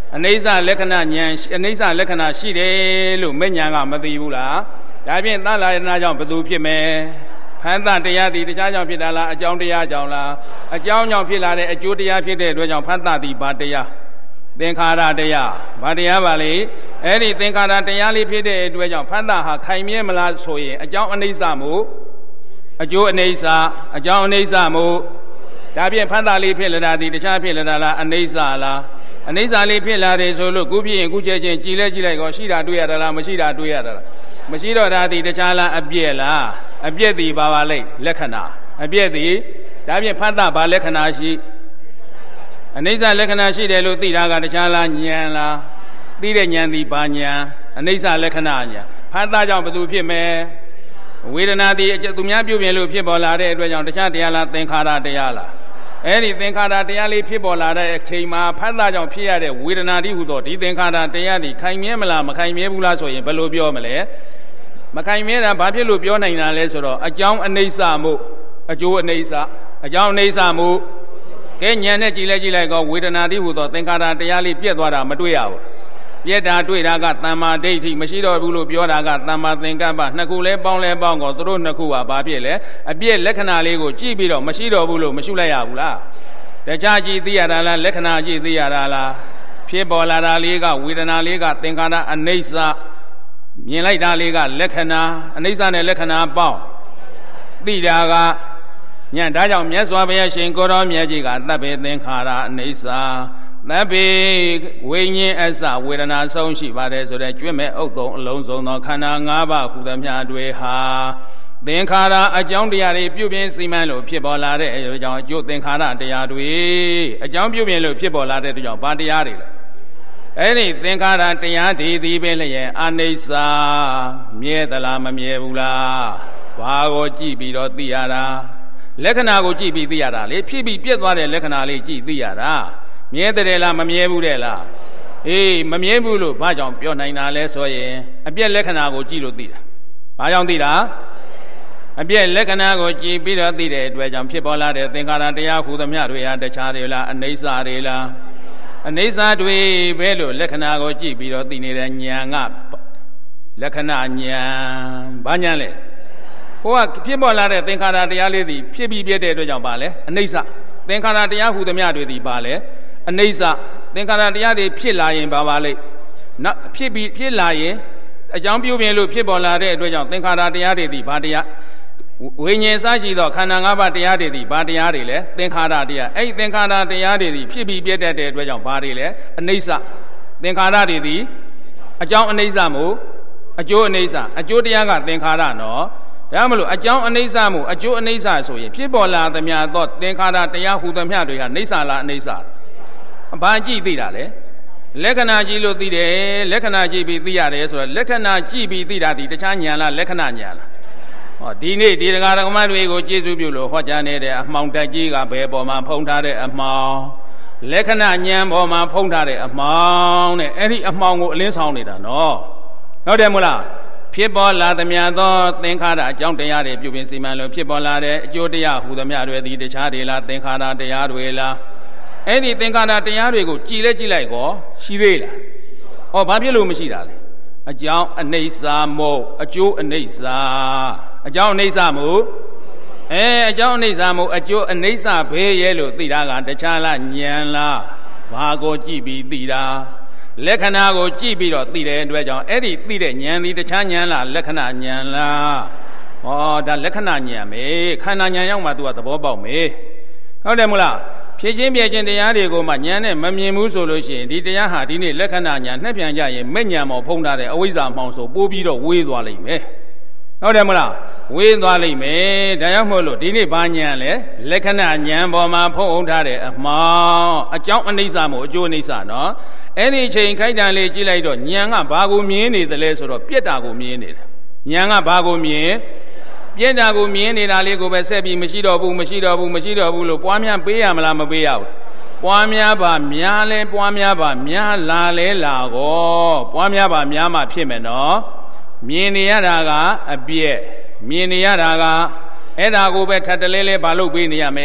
အနေဆာလက္ခဏာဉာဏ်အနေဆာလက္ခဏာရှိတယ်လို့မဲ့ဉာဏ်ကမသိဘူးလားဒါဖြင့်သလယနာကြောင့်ဘယ်သူဖြစ်မယ်ဖန်တတရားသည်တရားကြောင့်ဖြစ်တာလားအကြောင်းတရားကြောင့်လားအကြောင်းကြောင့်ဖြစ်လာတဲ့အကျိုးတရားဖြစ်တဲ့အတွက်ကြောင့်ဖန်တသည်ဘာတရားသင်္ခါရတရားဘာတရားပါလေအဲ့ဒီသင်္ခါရတရားလေးဖြစ်တဲ့အတွက်ကြောင့်ဖန်တဟာခိုင်မြဲမလားဆိုရင်အကြောင်းအနိစ္စမို့အကျိုးအနိစ္စအကြောင်းအနိစ္စမို့ဒါဖြင့်ဖန်တလေးဖြစ်လာတာဒီတခြားဖြစ်လာတာလားအနိစ္စလားအနိစ္စလေးဖြစ်လာတယ်ဆိုလို့ခုဖြစ်ရင်ခုချက်ချင်းကြည်လိုက်ကောရှိတာတွေ့ရတာလားမရှိတာတွေ့ရတာလားမရှိတော့တာဒီတခြားလားအပြည့်လားအပြည့်သည်ဘာပါလိမ့်လက္ခဏာအပြည့်သည်ဒါဖြင့်ဖန်တဘာလက္ခဏာရှိအနိစ္စလက္ခဏာရှိတယ်လို့သိတာကတခြားလားဉာဏ်လားသိတဲ့ဉာဏ်သည်ဘာဉာဏ်အနိစ္စလက္ခဏာဉာဏ်ဖန်တကြောင့်ဘယ်သူဖြစ်မယ်ဝေဒနာသည်သူများပြုပြင်လို့ဖြစ်ပေါ်လာတဲ့အတွက်ကြောင့်တခြားတရားလားသင်္ခါရတရားလားအဲ့ဒီသင်္ခါရတရားလေးဖြစ်ပေါ်လာတဲ့အချိန်မှာဖတ်တာကြောင့်ဖြစ်ရတဲ့ဝေဒနာတိဟုသောဒီသင်္ခါရတရားဒီခိုင်မြဲမလားမခိုင်မြဲဘူးလားဆိုရင်ဘယ်လိုပြောမလဲမခိုင်မြဲတာဘာဖြစ်လို့ပြောနိုင်တာလဲဆိုတော့အကြောင်းအနိစ္စမှုအကျိုးအနိစ္စအကြောင်းအနိစ္စမှုကဲဉာဏ်နဲ့ကြည်လိုက်ကောဝေဒနာတိဟုသောသင်္ခါရတရားလေးပြက်သွားတာမတွေ့ရဘူးပြက်တာတွေ့တာကသမ္မာဒိဋ္ဌိမရှိတော့ဘူးလို့ပြောတာကသမ္မာသင်္ကပ္ပနှစ်ခုလဲပေါင်းကောသူတို့နှစ်ခုဟာဘာဖြစ်လဲအပြည့်လက္ခဏာလေးကိုကြည့်ပြီးတော့မရှိတော့ဘူးလို့မရှုလိုက်ရဘူးလားတခြားကြည့်သိရတာလားလက္ခဏာကြည့်သိရတာလားဖြစ်ပေါ်လာတာလေးကဝေဒနာလေးကသင်္ခါရအနိစ္စမြင်လိုက်တာလေးကလက္ခဏာအနိစ္စနဲ့လက္ခဏာပေါင်းသိတာကညံဒါကြောင့်မြတ်စွာဘုရားရှင်ကိုရောမြတ်ကြီးကသဗ္ဗေသင်္ခါရအနိစ္စသဗ္ဗေဝိညာဉ်အစဝေဒနာဆုံးရှိပါတယ်ဆိုတဲ့ကျွတ်မဲ့ဥဒ္ဒုံအလုံးစုံသောခန္ဓာ၅ပါးဟူသမျှတွေဟာသင်္ခါရအကြောင်းတရားတွေပြုပြင်စီမံလို့ဖြစ်ပေါ်လာတဲ့အကြောင်းအကျိုးသင်္ခါရတရားတွေအကြောင်းပြုပြင်လို့ဖြစ်ပေါ်လာတဲ့ကြောင့်ဘာတရားတွေလဲအဲ့ဒီသင်္ခါရတရားတွေသည်ပဲလျက်အနိစ္စမြဲသလားမမြဲဘူးလားဘာကိုကြည့်ပြီးတော့သိရတာလက္ခဏာကိုကြည့်ပြီးသိရတာလေဖြစ်ပြီးပြက်သွားတဲ့လက္ခဏာလေးကြည့်သိရတာမြဲတယ်လားမမြဲဘူးတဲ့လားအေးမမြဲဘူးလို့ဘာကြောင့်ပြောနိုင်တာလဲဆိုရင်အပြက်လက္ခဏာကိုကြည့်လို့သိတာဘာကြောင့်သိတာအပြက်လက္ခဏာကိုကြည့်ပြီးတော့သိတဲ့အတွက်ကြောင့်ဖြစ်ပေါ်လာတဲ့သင်္ခါရတရားဟူသမျှတွေဟာတခြားတွေလားအနိစ္စတွေလားအနိစ္စတွေပဲလို့လက္ခဏာကိုကြည့်ပြီးတော့သိနေတဲ့ဉာဏ်ကလက္ခဏာဉာဏ်ဘာဉာဏ်လဲဟိုကဖြစ်ပေါ်လာတဲ့သင်္ခါရတရားလေးသည်ဖြစ်ပြီးပြတဲ့အတွက်ကြောင့်ပါလဲအနိစ္စသင်္ခါရတရားဟူသမျှတွေသည်ပါလဲအနိစ္စသင်္ခါရတရားတွေဖြစ်လာရင်ဘာပါလိမ့်နောက်ဖြစ်လာရင်အကြောင်းပြုပြင်လို့ဖြစ်ပေါ်လာတဲ့အတွက်ကြောင့်သင်္ခါရတရားတွေသည်ဘာတရားဝိညာဉ်စရှိသောခန္ဓာ၅ပါးတရားတွေသည်ဘာတရားတွေလဲသင်္ခါရတရားအဲ့ဒီသင်္ခါရတရားတွေသည်ဖြစ်ပြီးပြတဲ့အတွက်ကြောင့်ဘာတွေလဲအနိစ္စသင်္ခါရတွေသည်အကြောင်းအနိစ္စမို့အကျိုးအနိစ္စအကျိုးတရားကသင်္ခါရနော်ဒါမလို့အကြောင်းအနိစ္စမို့အကျိုးအနိစ္စဆိုရင်ဖြစ်ပေါ်လာသမျှသောသင်္ခါရတရားဟူသမျှတွေဟာနိစ္စလားအနိစ္စဘာကြည့်သိတာလဲလက္ခဏာကြည့်လို့သိတယ်လက္ခဏာကြည့်ပြီးသိရတယ်ဆိုတော့လက္ခဏာကြည့်ပြီးသိတာဒီတခြားဉာဏ်လားလက္ခဏာဉာဏ်လားဟောဒီနေ့ဒီတရားဓမ္မတွေကိုကျေးဇူးပြုလို့ဟောကြားနေတဲ့အမှောင်တက်ကြီးကဘယ်ပေါ်မှာဖုံးထားတဲ့အမှောင်လက္ခဏာဉာဏ်ပေါ်မှာဖုံးထားတဲ့အမှောင်နဲ့အဲ့ဒီအမှောင်ကိုအလင်းဆောင်နေတာနော်ဟုတ်တယ်မို့လားဖြစ်ပေါ်လာသမျှသောသင်္ခါရအကြောင်းတရားတွေပြုပြင်စီမံလို့ဖြစ်ပေါ်လာတဲ့အကျိုးတရားဟူသမျှတွေသည်တခြားတွေလားသင်္ခါရတရားတွေလားအဲ့ဒီသင်္ခါရတရားတွေကိုကြည်လိုက်ကောရှိသေးလားဟောဘာဖြစ်လို့မရှိတာလဲအကြောင်းအနိစ္စမို့အကျိုးအနိစ္စအကြောင်းအနိစ္စမို့အကြောင်းအနိစ္စမို့အကျိုးအနိစ္စဘေးရဲ့လို့သိတာကတခြားလားဉာဏ်လားဘာကိုကြည့်ပြီးသိတာလက္ခဏာကိုကြည့်ပြီးတော့သိတဲ့အတွက်ကြောင့်အဲ့ဒီသိတဲ့ဉာဏ်ဒီတခြားဉာဏ်လားလက္ခဏာဉာဏ်လားဟောဒါလက္ခဏာဉာဏ်ပဲခန္ဓာဉာဏ်ရောက်မှသူကသဘောပေါက်မယ်ဟုတ်တယ်မို့လားဖြစ်ချင်းပြချင်းတရားတွေကိုမှဉာဏ်နဲ့မမြင်ဘူးဆိုလို့ရှိရင်ဒီတရားဟာဒီနေ့လက္ခဏာဉာဏ်နှက်ပြန်ကြရင်မဲ့ဉာဏ်မောဖုံးထားတဲ့အဝိဇ္ဇာမှောင်ဆိုပိုးပြီးတော့ဝေးသွားလိမ့်မယ်ဟုတ်တယ်မလားဝေးသွားလိမ့်မယ်ဒါကြောင့်မို့လို့ဒီနေ့ဘာဉာဏ်လဲလက္ခဏာဉာဏ်ပေါ်မှာဖုံးထားတဲ့အမှောင်အကြောင်းအနိစ္စမို့အကျိုးအနိစ္စနော်အဲ့ဒီချိန်ခိုက်တန်လေးကြည့်လိုက်တော့ဉာဏ်ကဘာကိုမြင်နေသလဲဆိုတော့ပြက်တာကိုမြင်နေတာဉာဏ်ကဘာကိုမြင်ပြက်တာကိုမြင်နေတာလေးကိုပဲဆက်ပြီးမရှိတော့ဘူးလို့ပွားများပေးရမလားမပေးရဘူးပွားများပါများလဲပွားများပါများလာလဲလာကောပွားများပါများမှဖြစ်မယ်နော်မြင်နေရတာကအပြက်မြင်နေရတာကအဲ့ဒါကိုပဲထပ်တလဲလဲဘာလို့ပေးနေရမယ်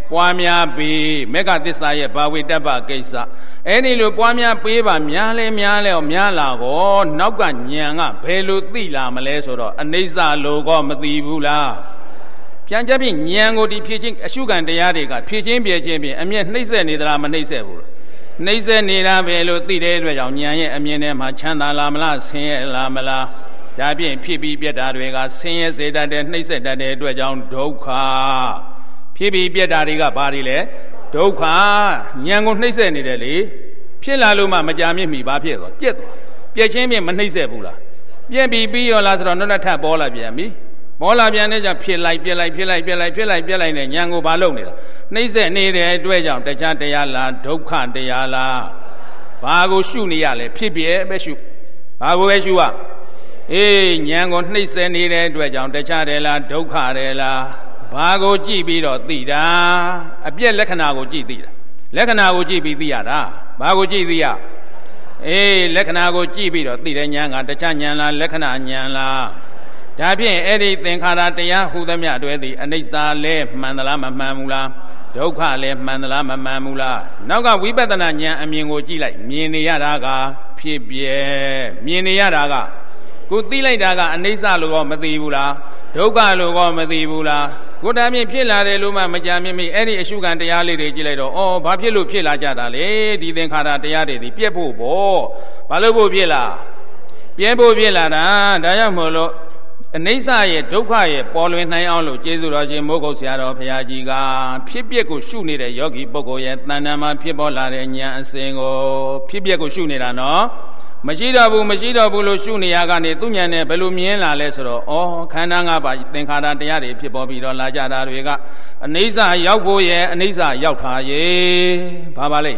ပွားများပြီးမေဃသစ္စာရဲ့ဘာဝိတ္တပကိစ္စအဲ့ဒီလိုပွားများပေးပါများလဲများလာကောနောက်ကဉာဏ်ကဘယ်လိုသိလာမလဲဆိုတော့အနိစ္စလိုကောမသိဘူးလားပြန်ကြဖြင့်ဉာဏ်ကိုဒီဖြည့်ချင်းအရှုခံတရားတွေကဖြည့်ချင်းပြည့်ချင်းဖြင့်အမျက်နှိမ့်ဆက်နေသလားမနှိမ့်ဆက်ဘူးနှိမ့်ဆက်နေတာပဲလို့သိတဲ့အတွက်ကြောင့်ဉာဏ်ရဲ့အမြင်ထဲမှာချမ်းသာလာမလားဆင်းရဲလာမလားဒါဖြင့်ဖြစ်ပြီးပြက်တာတွေကဆင်းရဲစေတတ်တဲ့နှိမ့်ဆက်တတ်တဲ့အတွက်ကြောင့်ဒုက္ခဖြစ်ပြီးပြက်တာတွေကဘာတွေလဲဒုက္ခဉာဏ်ကိုနှိမ့်ဆက်နေတယ်လေဖြစ်လာလို့မှမကြာမြင့်မီဘာဖြစ်သွားပြက်သွားပြက်ချင်းဖြင့်မနှိမ့်ဆက်ဘူးလားပြက်ပြီးရောလားဆိုတော့နောက်ထပ်ပေါ်လာပြန်ပြီပေါ်လာပြန်တဲ့ကြောင့်ဖြစ်လိုက်ပြက်လိုက်နဲ့ဉာဏ်ကိုဘာလုပ်နေတာနှိမ့်ဆက်နေတဲ့အတွက်ကြောင့်တရားတရားလားဒုက္ခတရားလားဘာကိုရှုနေရလဲဖြစ်ပြဲပဲရှုဘာကိုပဲရှုရအေးဉာဏ်ကိုနှိမ့်ဆက်နေတဲ့အတွက်ကြောင့်တရားတယ်လားဒုက္ခတယ်လားဘာကိုကြည့်ပြီးတော့သိတာအပြက်လက္ခဏာကိုကြည့်သိတာလက္ခဏာကိုကြည့်ပြီးသိရတာဘာကိုကြည့်သိရအေးလက္ခဏာကိုကြည့်ပြီးတော့သိတဲ့ဉာဏ်ကတရားဉာဏ်လားလက္ခဏာဉာဏ်လားဒါဖြင့်အဲ့ဒီသင်္ခါရတရားဟုသမျှတွေသည်အနိစ္စလဲမှန်သလားမမှန်ဘူးလားဒုက္ခလဲမှန်သလားမမှန်ဘူးလားနောက်ကဝိပဿနာဉာဏ်အမြင်ကိုကြည့်လိုက်မြင်နေရတာကဖြစ်ပြဲမြင်နေရတာကကိုသိလိုက်တာကအနိစ္စလို့ကောမသိဘူးလားဒုက္ခလို့ကောမသိဘူးလားကိုယ်တည်းမြင်ဖြစ်လာတယ်လို့မှမကြမ်းမြင်မိအဲ့ဒီအရှုခံတရားလေးတွေကြည့်လိုက်တော့အော်ဘာဖြစ်လို့ဖြစ်လာကြတာလဲဒီသင်္ခါရတရားတွေဒီပြက်ဖို့ပေါ့ဘာလို့ဖို့ဖြစ်လာပြဲဖို့ဖြစ်လာတာဒါကြောင့်မို့လို့အနိစ္စရဲ့ဒုက္ခရဲ့ပေါ်လွင်နိုင်အောင်လို့ကျေးဇူးတော်ရှင်မိုးကုတ်ဆရာတော်ဘုရားကြီးကဖြစ်ပျက်ကိုရှုနေတဲ့ယောဂီပုဂ္ဂိုလ်ရဲ့တဏ္ဍာမှာဖြစ်ပေါ်လာတဲ့ဉာဏ်အစဉ်ကိုဖြစ်ပျက်ကိုရှုနေတာနော်မရှိတော့ဘူးလို့ရှုနေရကနေသူဉာဏ်နဲ့ဘယ်လိုမြင်လာလဲဆိုတော့ဩခန္ဓာ၅ပါးသင်္ခါရတရားတွေဖြစ်ပေါ်ပြီးတော့လာကြတာတွေကအနိစ္စရောက်ဖို့ရဲ့အနိစ္စရောက်တာရဲ့ဘာပါလဲ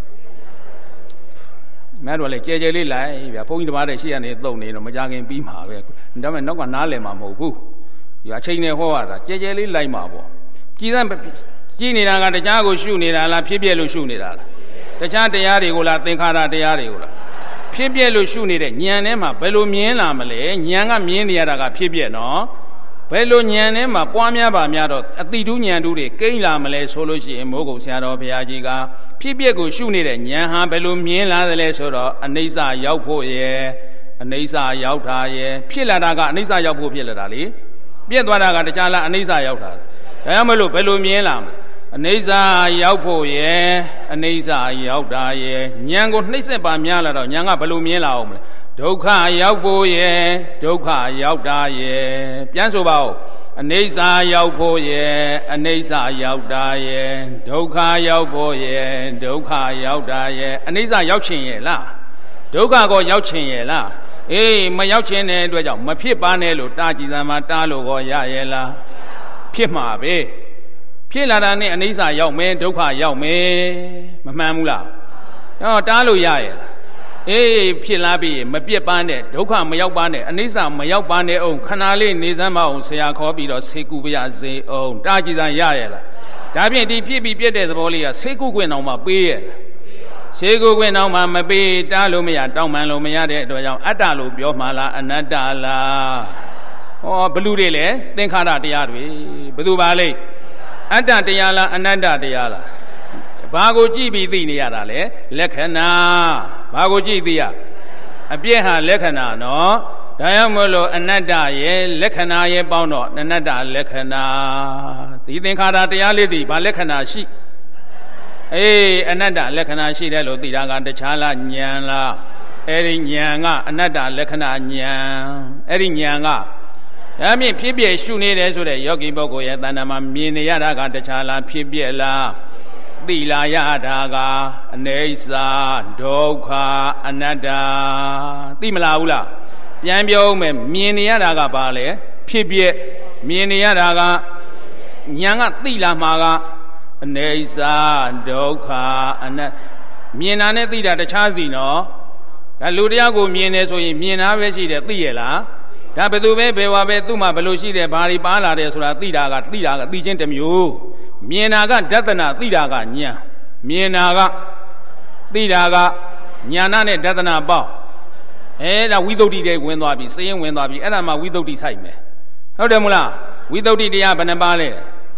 မဲတော့လေကြဲကြဲလေးလိုက်ဗျာဘုန်းကြီးတစ်ပါးတည်းရှိရနေတုံနေတော့မကြခင်ပြီးမှာပဲဒါပေမဲ့နောက်ကနားလည်မှာမဟုတ်ဘူးဒီအချိန်နဲ့ဟောရတာကြဲကြဲလေးလိုက်မှာပေါ့ကြည်နေတာကတရားကိုရှုနေတာလားဖြစ်ပြက်လို့ရှုနေတာလားတရားတရားတွေကိုလားသင်္ခါရတရားတွေကိုလားဖြစ်ပြက်လို့ရှုနေတဲ့ဉာဏ်ထဲမှာဘယ်လိုမြင်လာမလဲဉာဏ်ကမြင်နေရတာကဖြစ်ပြက်နော်ဘယ်လိုဉာဏ်ထဲမှာပွားများပါများတော့အတိတူးဉာဏ်တူးတွေကိန်းလာမလဲဆိုလို့ရှိရင်မိုးကုတ်ဆရာတော်ဘုရားကြီးကဖြစ်ပျက်ကိုရှုနေတဲ့ဉာဏ်ဟာဘယ်လိုမြင်လာသလဲဆိုတော့အနိစ္စရောက်ဖို့ရဲ့အနိစ္စရောက်တာရဲ့ဖြစ်လာတာကအနိစ္စရောက်ဖို့ဖြစ်လာတာလေပြက်သွားတာကတရားလားအနိစ္စရောက်တာဒါကြောင့်မလို့ဘယ်လိုမြင်လာမလဲအနိစ္စရောက်ဖို့ရဲ့အနိစ္စရောက်တာရဲ့ဉာဏ်ကိုနှိမ့်ဆက်ပါများလာတော့ဉာဏ်ကဘယ်လိုမြင်လာအောင်မလဲဒုက္ခရောက်ဖို့ရဲ့ဒုက္ခရောက်တာရဲ့ပြန်ဆိုပါဦးအနိစ္စရောက်ဖို့ရဲ့အနိစ္စရောက်တာရဲ့ဒုက္ခရောက်ဖို့ရဲ့ဒုက္ခရောက်တာရဲ့အနိစ္စရောက်ခြင်းရဲ့လားဒုက္ခကိုရောက်ခြင်းရဲ့လားအေးမရောက်ခြင်းတဲ့အတွက်ကြောင့်မဖြစ်ပါနဲ့လို့တာကြည်စမ်းမှာတားလို့ကိုရရဲ့လားဖြစ်မှာပဲဖြစ်လာတာနဲ့အနိစ္စရောက်မယ်ဒုက္ခရောက်မယ်မမှန်ဘူးလားတားလို့ရရဲ့လားအေးဖြစ်လာပြီမပြစ်ပန်းတဲ့ဒုက္ခမရောက်ပန်းတဲ့အနိစ္စမရောက်ပန်းတဲ့အောင်ခဏလေးနေစမ်းမအောင်ဆရာခေါ်ပြီးတော့ဆေကူပြရစေအောင်တာကြည်စံရရဲ့လားဒါဖြင့်ဒီဖြစ်ပြီးပြည့်တဲ့သဘောလေးကဆေကူခွင့်အောင်မှပေးရဲ့ဆေကူခွင့်အောင်မှမပေးတားလို့မရတောင်းပန်လို့မရတဲ့အတွက်ကြောင့်အတ္တလို့ပြောမှလားအနတ္တလားဟောဘလူတွေလဲသင်္ခါရတရားတွေဘယ်သူပါလဲအတ္တတရားလားအနတ္တတရားလားဘာကိုကြည့်ပြီးသိနေရတာလဲလက္ခဏာဘာကိုကြည့်သိရအပြည့်ဟာလက္ခဏာနော်ဒါကြောင့်မလို့အနတ္တရဲ့လက္ခဏာရဲ့ပေါင်းတော့အနတ္တလက္ခဏာဒီသင်္ခါရတရားလေးဒီဘာလက္ခဏာရှိအေးအနတ္တလက္ခဏာရှိတယ်လို့သိတာကတခြားလားဉာဏ်လားအဲ့ဒီဉာဏ်ကအနတ္တလက္ခဏာဉာဏ်အဲ့ဒီဉာဏ်ကဒါမြင့်ဖြစ်ပြရှုနေတယ်ဆိုတဲ့ယောဂီပုဂ္ဂိုလ်ရဲ့တဏ္ဍာမှာမြင်နေရတာကတခြားလားဖြစ်ပြလားသိလာရတာကအနိစ္စဒုက္ခအနတ္တသိမလားဘူးလားပြန်ပြောဦးမယ်မြင်နေရတာကဘာလဲဖြစ်ပြမြင်နေရတာကဉာဏ်ကသိလာမှာကအနိစ္စဒုက္ခအနတ္တမြင်တာနဲ့သိတာတခြားစီနော်ဒါလူတရားကိုမြင်နေဆိုရင်မြင်တာပဲရှိတယ်သိရလားဒါဘယ်သူပဲဘယ်ဝါပဲသူ့မှာဘယ်လိုရှိတယ်ဘာတွေပါလာတယ်ဆိုတာသိတာကသိချင်းတစ်မျိုးမြင်တာကဒသနာသိတာကဉာဏ်မြင်တာကသိတာကဉာဏနဲ့ဒသနာပေါင်းဒါဝိသုဒ္ဓိတွေဝင်သွားပြီစရင်ဝင်သွားပြီအဲ့ဒါမှဝိသုဒ္ဓိဆိုင်မယ်ဟုတ်တယ်မလားဝိသုဒ္ဓိတရားဘယ်နှပါလဲ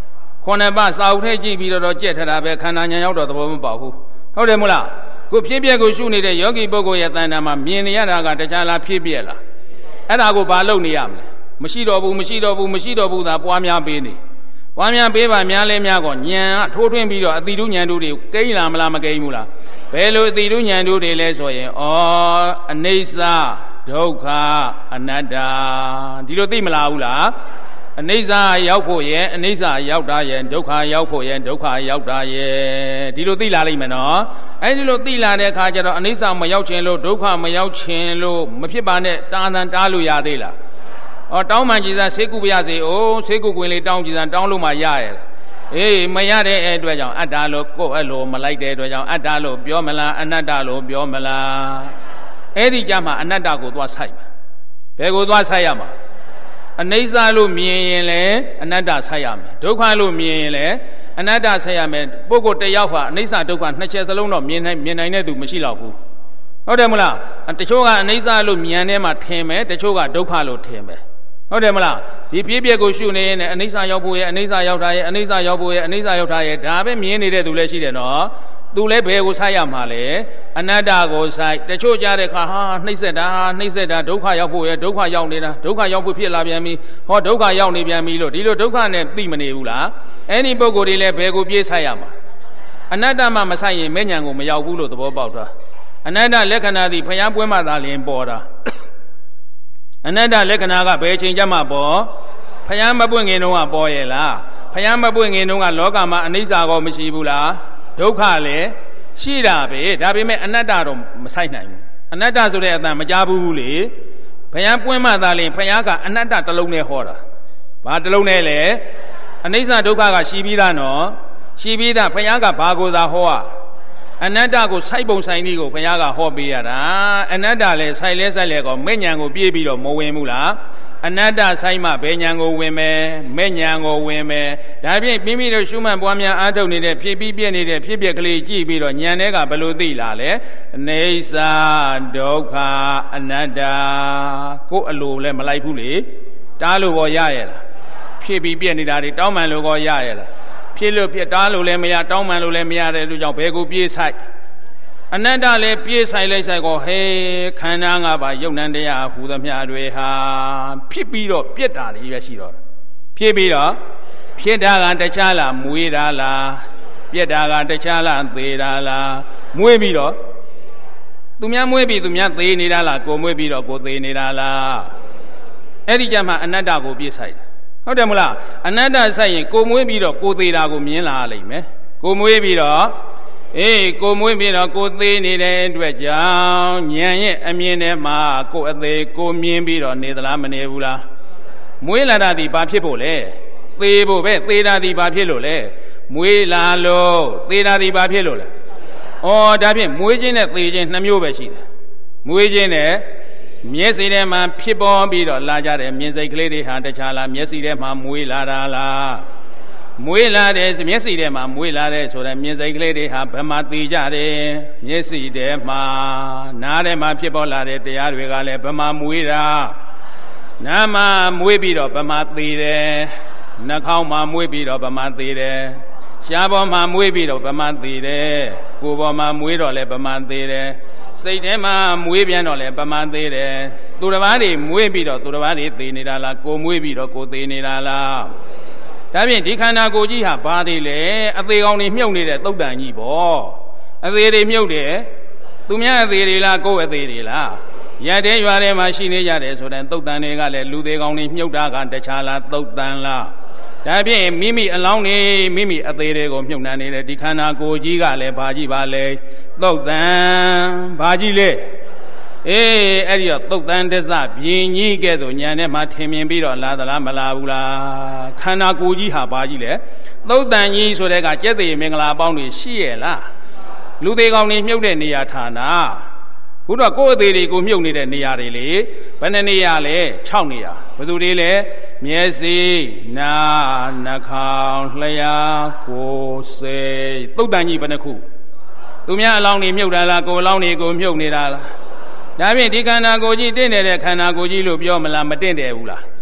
ခေါဏပစာအုပ်ထဲကြည့်ပြီးတော့ကြက်ထတာပဲခန္ဓာဉာဏ်ရောက်တော့သဘောမပေါက်ဘူးဟုတ်တယ်မို့လားကိုဖြစ်ပြက်ကိုရှုနေတဲ့ယောဂီပုဂ္ဂိုလ်ရဲ့တဏ္ဍာမှာမြင်နေရတာကတခြားလားဖြစ်ပြက်လားအဲ့ဒါကိုဘာလုပ်နေရမလဲမရှိတော့ဘူးသာပွားများပေးနေပွားများပေးပါများလဲများကောဉာဏ်ကထိုးထွင်းပြီးတော့အတိတုဉာဏ်တို့တွေကိန်းလာမလားမကိန်းဘူးလားဘယ်လိုအတိတုဉာဏ်တို့တွေလဲဆိုရင်အနိစ္စဒုက္ခအနတ္တဒီလိုသိမလားဘူးလားအနိစ္စရောက်ဖို့ရဲ့အနိစ္စရောက်တာရဲ့ဒုက္ခရောက်ဖို့ရဲ့ဒုက္ခရောက်တာရဲ့ဒီလိုသိလာလိမ့်မယ်နော်အဲဒီလိုသိလာတဲ့အခါကျတော့အနိစ္စမရောက်ခြင်းလို့ဒုက္ခမရောက်ခြင်းလို့မဖြစ်ပါနဲ့တားလို့ရသေးလားတောင်းမှန်ကြည်စားဆေးကုပြရစေဆေးကုကွင်းလေးတောင်းကြည်စားတောင်းလို့မှရရဲ့အေးမရတဲ့အတွက်ကြောင့်အတ္တလို့ကိုယ့်အလိုမလိုက်တဲ့အတွက်ကြောင့်အတ္တလို့ပြောမလားအနတ္တလို့ပြောမလားအဲ့ဒီကြမှာအနတ္တကိုသွားဆိုင်မှာဘယ်ကိုသွားဆိုင်ရမှာအနိစ္စလို့မြင်ရင်လည်းအနတ္တဆိုင်ရမယ်ဒုက္ခလို့မြင်ရင်လည်းအနတ္တဆိုင်ရမယ်ပုဂ္ဂိုလ်တယောက်ဟာအနိစ္စဒုက္ခနှစ်ချက်စလုံးတော့မြင်နိုင်တဲ့သူမရှိတော့ဘူးဟုတ်တယ်မလားတချို့ကအနိစ္စလို့ဉာဏ်ထဲမှာထင်မယ်တချို့ကဒုက္ခလို့ထင်မယ်ဟုတ်တယ်မလားဒီပြည့်ပြည့်ကိုရှုနေရင်အနိစ္စရောက်ဖို့ရဲ့အနိစ္စရောက်တာရဲ့အနိစ္စရောက်ဖို့ရဲ့အနိစ္စရောက်တာရဲ့ဒါပဲမြင်နေတဲ့သူလည်းရှိတယ်နော်သူလည်းဘယ်ကိုဆိုင်ရမှာလဲအနတ္တကိုဆိုင်တချို့ကြတဲ့ခါနှိမ့်ဆက်တာဒုက္ခရောက်ဖို့ရဲ့ဒုက္ခရောက်နေတာဒုက္ခရောက်ဖို့ဖြစ်လာပြန်ပြီဒုက္ခရောက်နေပြန်ပြီလို့ဒီလိုဒုက္ခနဲ့သိမနေဘူးလားအဲ့ဒီပုဂ္ဂိုလ်တွေလည်းဘယ်ကိုပြေးဆိုင်ရမှာအနတ္တမှမဆိုင်ရင်မဲ့ညာကိုမရောက်ဘူးလို့သဘောပေါက်တာအနတ္တလက္ခဏာသည်ဖျားပွဲမှသာလျင်ပေါ်တာအနတ္တလက္ခဏာကဘယ်ချိန်ကျမှပေါ်ဖျားမပွင့်ခင်တုန်းကပေါ်ရဲ့လားဖျားမပွင့်ခင်တုန်းကလောကမှာအနိစ္စကောမရှိဘူးလားဒုက္ခလည်းရှိတာပဲဒါပေမဲ့အနတ္တတော့မဆိုင်နိုင်ဘူးအနတ္တဆိုတဲ့အတန်မကြားဘူးလေဘယံပွင့်မှသာလင်ဘုရားကအနတ္တတစ်လုံးနဲ့ဟောတာဘာတစ်လုံးနဲ့လဲအနိစ္စဒုက္ခကရှိပြီးသားနော်ရှိပြီးသားဘုရားကဘာကိုသာဟောအနတ္တကိုစိုက်ပုံဆိုင်နည်းကိုဘုရားကဟောပေးရတာအနတ္တလည်းစိုက်လဲကောမဲ့ညာကိုပြေးပြီးတော့မဝင်ဘူးလားအနတ္တဆိုင်မှဘယ်ညာကိုဝင်မယ်မဲ့ညာကိုဝင်မယ်ဒါဖြင့်မိမိတို့ရှုမှတ်ပွားများအားထုတ်နေတဲ့ဖြစ်ပြီးပြည့်နေတဲ့ဖြစ်ပျက်ကလေးကြည့်ပြီးတော့ဉာဏ်ထဲကဘယ်လိုသိလာလဲအနေစာဒုက္ခအနတ္တကိုယ်အလိုလည်းမလိုက်ဘူးလေတားလို့ရရဲ့လားဖြစ်ပြီးပြည့်နေတာတွေတောင်းပန်လို့ရရဲ့လားဖြစ်လို့ဖြစ်တားလို့လည်းမရတောင်းပန်လို့လည်းမရတဲ့လူကြောင့်ဘယ်ကိုပြေးဆိုင်အနတ္တလည်းပြေးဆိုင်လိုက်ဆိုင်ကောဟဲခန္ဓာ၅ပါးယုတ်နံတရားဟူသမျှတွေဟာဖြစ်ပြီးတော့ပြက်တာတွေပဲရှိတော့ဖြစ်ပြီးတော့ဖြစ်တာကတခြားလားမွေးတာလားပြက်တာကတခြားလားသေးတာလားမွေးပြီးတော့သူများမွေးပြီးသူများသေးနေတာလားကိုမွေးပြီးတော့ကိုသေးနေတာလားအဲ့ဒီကြမှာအနတ္တကိုပြေးဆိုင်ဟုတ်တယ်မလားအနတ္တဆိုင်ရင်ကိုမွေးပြီးတော့ကိုသေးတာကိုမြင်လာလိမ့်မယ်ကိုမွေးပြီးတော့ကိုမွေးပြီးတော့ကိုသေးနေတဲ့အတွက်ကြောင့်ဉာဏ်ရဲ့အမြင်ထဲမှာကိုအသေးကိုမြင်ပြီးတော့နေသလားမနေဘူးလားမွေးလာတာဒီဘာဖြစ်ဖို့လဲသေးဖို့ပဲသေးတာဒီဘာဖြစ်လို့လဲမွေးလာလို့သေးတာဒီဘာဖြစ်လို့လဲဒါဖြင့်မွေးခြင်းနဲ့သေခြင်းနှစ်မျိုးပဲရှိတယ်မွေးခြင်းနဲ့မျက်စိထဲမှာဖြစ်ပေါ်ပြီးတော့လာကြတယ်မြင်စိတ်ကလေးတွေဟာတခြားလားမျက်စိထဲမှာမွေးလာတာလားမွေးလာတဲ့မျက်စိထဲမှာမွေးလာတဲ့ဆိုတဲ့မြင်စိတ်ကလေးတွေဟာဘယ်မှာသိကြတယ်မျက်စိထဲမှာနားထဲမှာဖြစ်ပေါ်လာတဲ့တရားတွေကလည်းဘယ်မှာမွေးတာနားမှာမွေးပြီးတော့ဘယ်မှာသိတယ်နှာခေါင်းမှာမွေးပြီးတော့ဘယ်မှာသိတယ်ရှားပေါ်မှာမွေးပြီးတော့ဗမာသေးတယ်ကိုယ်ပေါ်မှာမွေးတော့လဲဗမာသေးတယ်စိတ်ထဲမှာမွေးပြန်တော့လဲဗမာသေးတယ်သူတစ်ပါးတွေမွေးပြီးတော့သူတစ်ပါးတွေသေနေတာလားကိုမွေးပြီးတော့ကိုသေနေတာလားဒါဖြင့်ဒီခန္ဓာကိုယ်ကြီးဟာဘာသေးလဲအသေးကောင်းတွေမြုပ်နေတဲ့သုတ်တန်ကြီးပေါ့အသေးတွေမြုပ်တယ်သူများအသေးတွေလားကိုယ်အသေးတွေလားရတဲ့ရွာထဲမှာရှိနေကြတယ်ဆိုတဲ့သုတ်တန်တွေကလည်းလူသေးကောင်းတွေမြုပ်တာကတခြားလားသုတ်တန်လားဒါဖြင့်မိမိအလောင်းနေမိမိအသေးတွေကိုမြုပ်နှံနေတဲ့ဒီခန္ဓာကိုယ်ကြီးကလည်းဘာကြီးပါလဲသုတ်တန်ဘာကြီးလဲအဲ့ဒီတော့သုတ်တန်တစ္ဆပြင်းကြီးကဲ့သို့ဉာဏ်နဲ့မှထင်မြင်ပြီးတော့လာသလားမလာဘူးလားခန္ဓာကိုယ်ကြီးဟာဘာကြီးလဲသုတ်တန်ကြီးဆိုတဲ့ကကျက်သေးမင်္ဂလာပေါင်းတွေရှိရဲ့လားလူသေးကောင်းတွေမြုပ်တဲ့နေရာဌာနဘုရားကိုယ်အသေးတွေကိုမြုပ်နေတဲ့နေရာတွေလေဘယ်နှနေရာလဲ6နေရာဘယ်သူတွေလဲမျက်စိနားနှာခေါင်းလျှာကိုယ်စိတ်သုတ်တန်ကြီးဘယ်နှခုသူများအလောင်းတွေမြုပ်တာလားကိုယ်အလောင်းတွေကိုမြုပ်နေတာလားဒါဖြင့်ဒီခန္ဓာကိုယ်ကြီးတင့်နေတဲ့ခန္ဓာကိုယ်ကြီးလို့ပြောမလားမတင့်တယ်ဘူးလား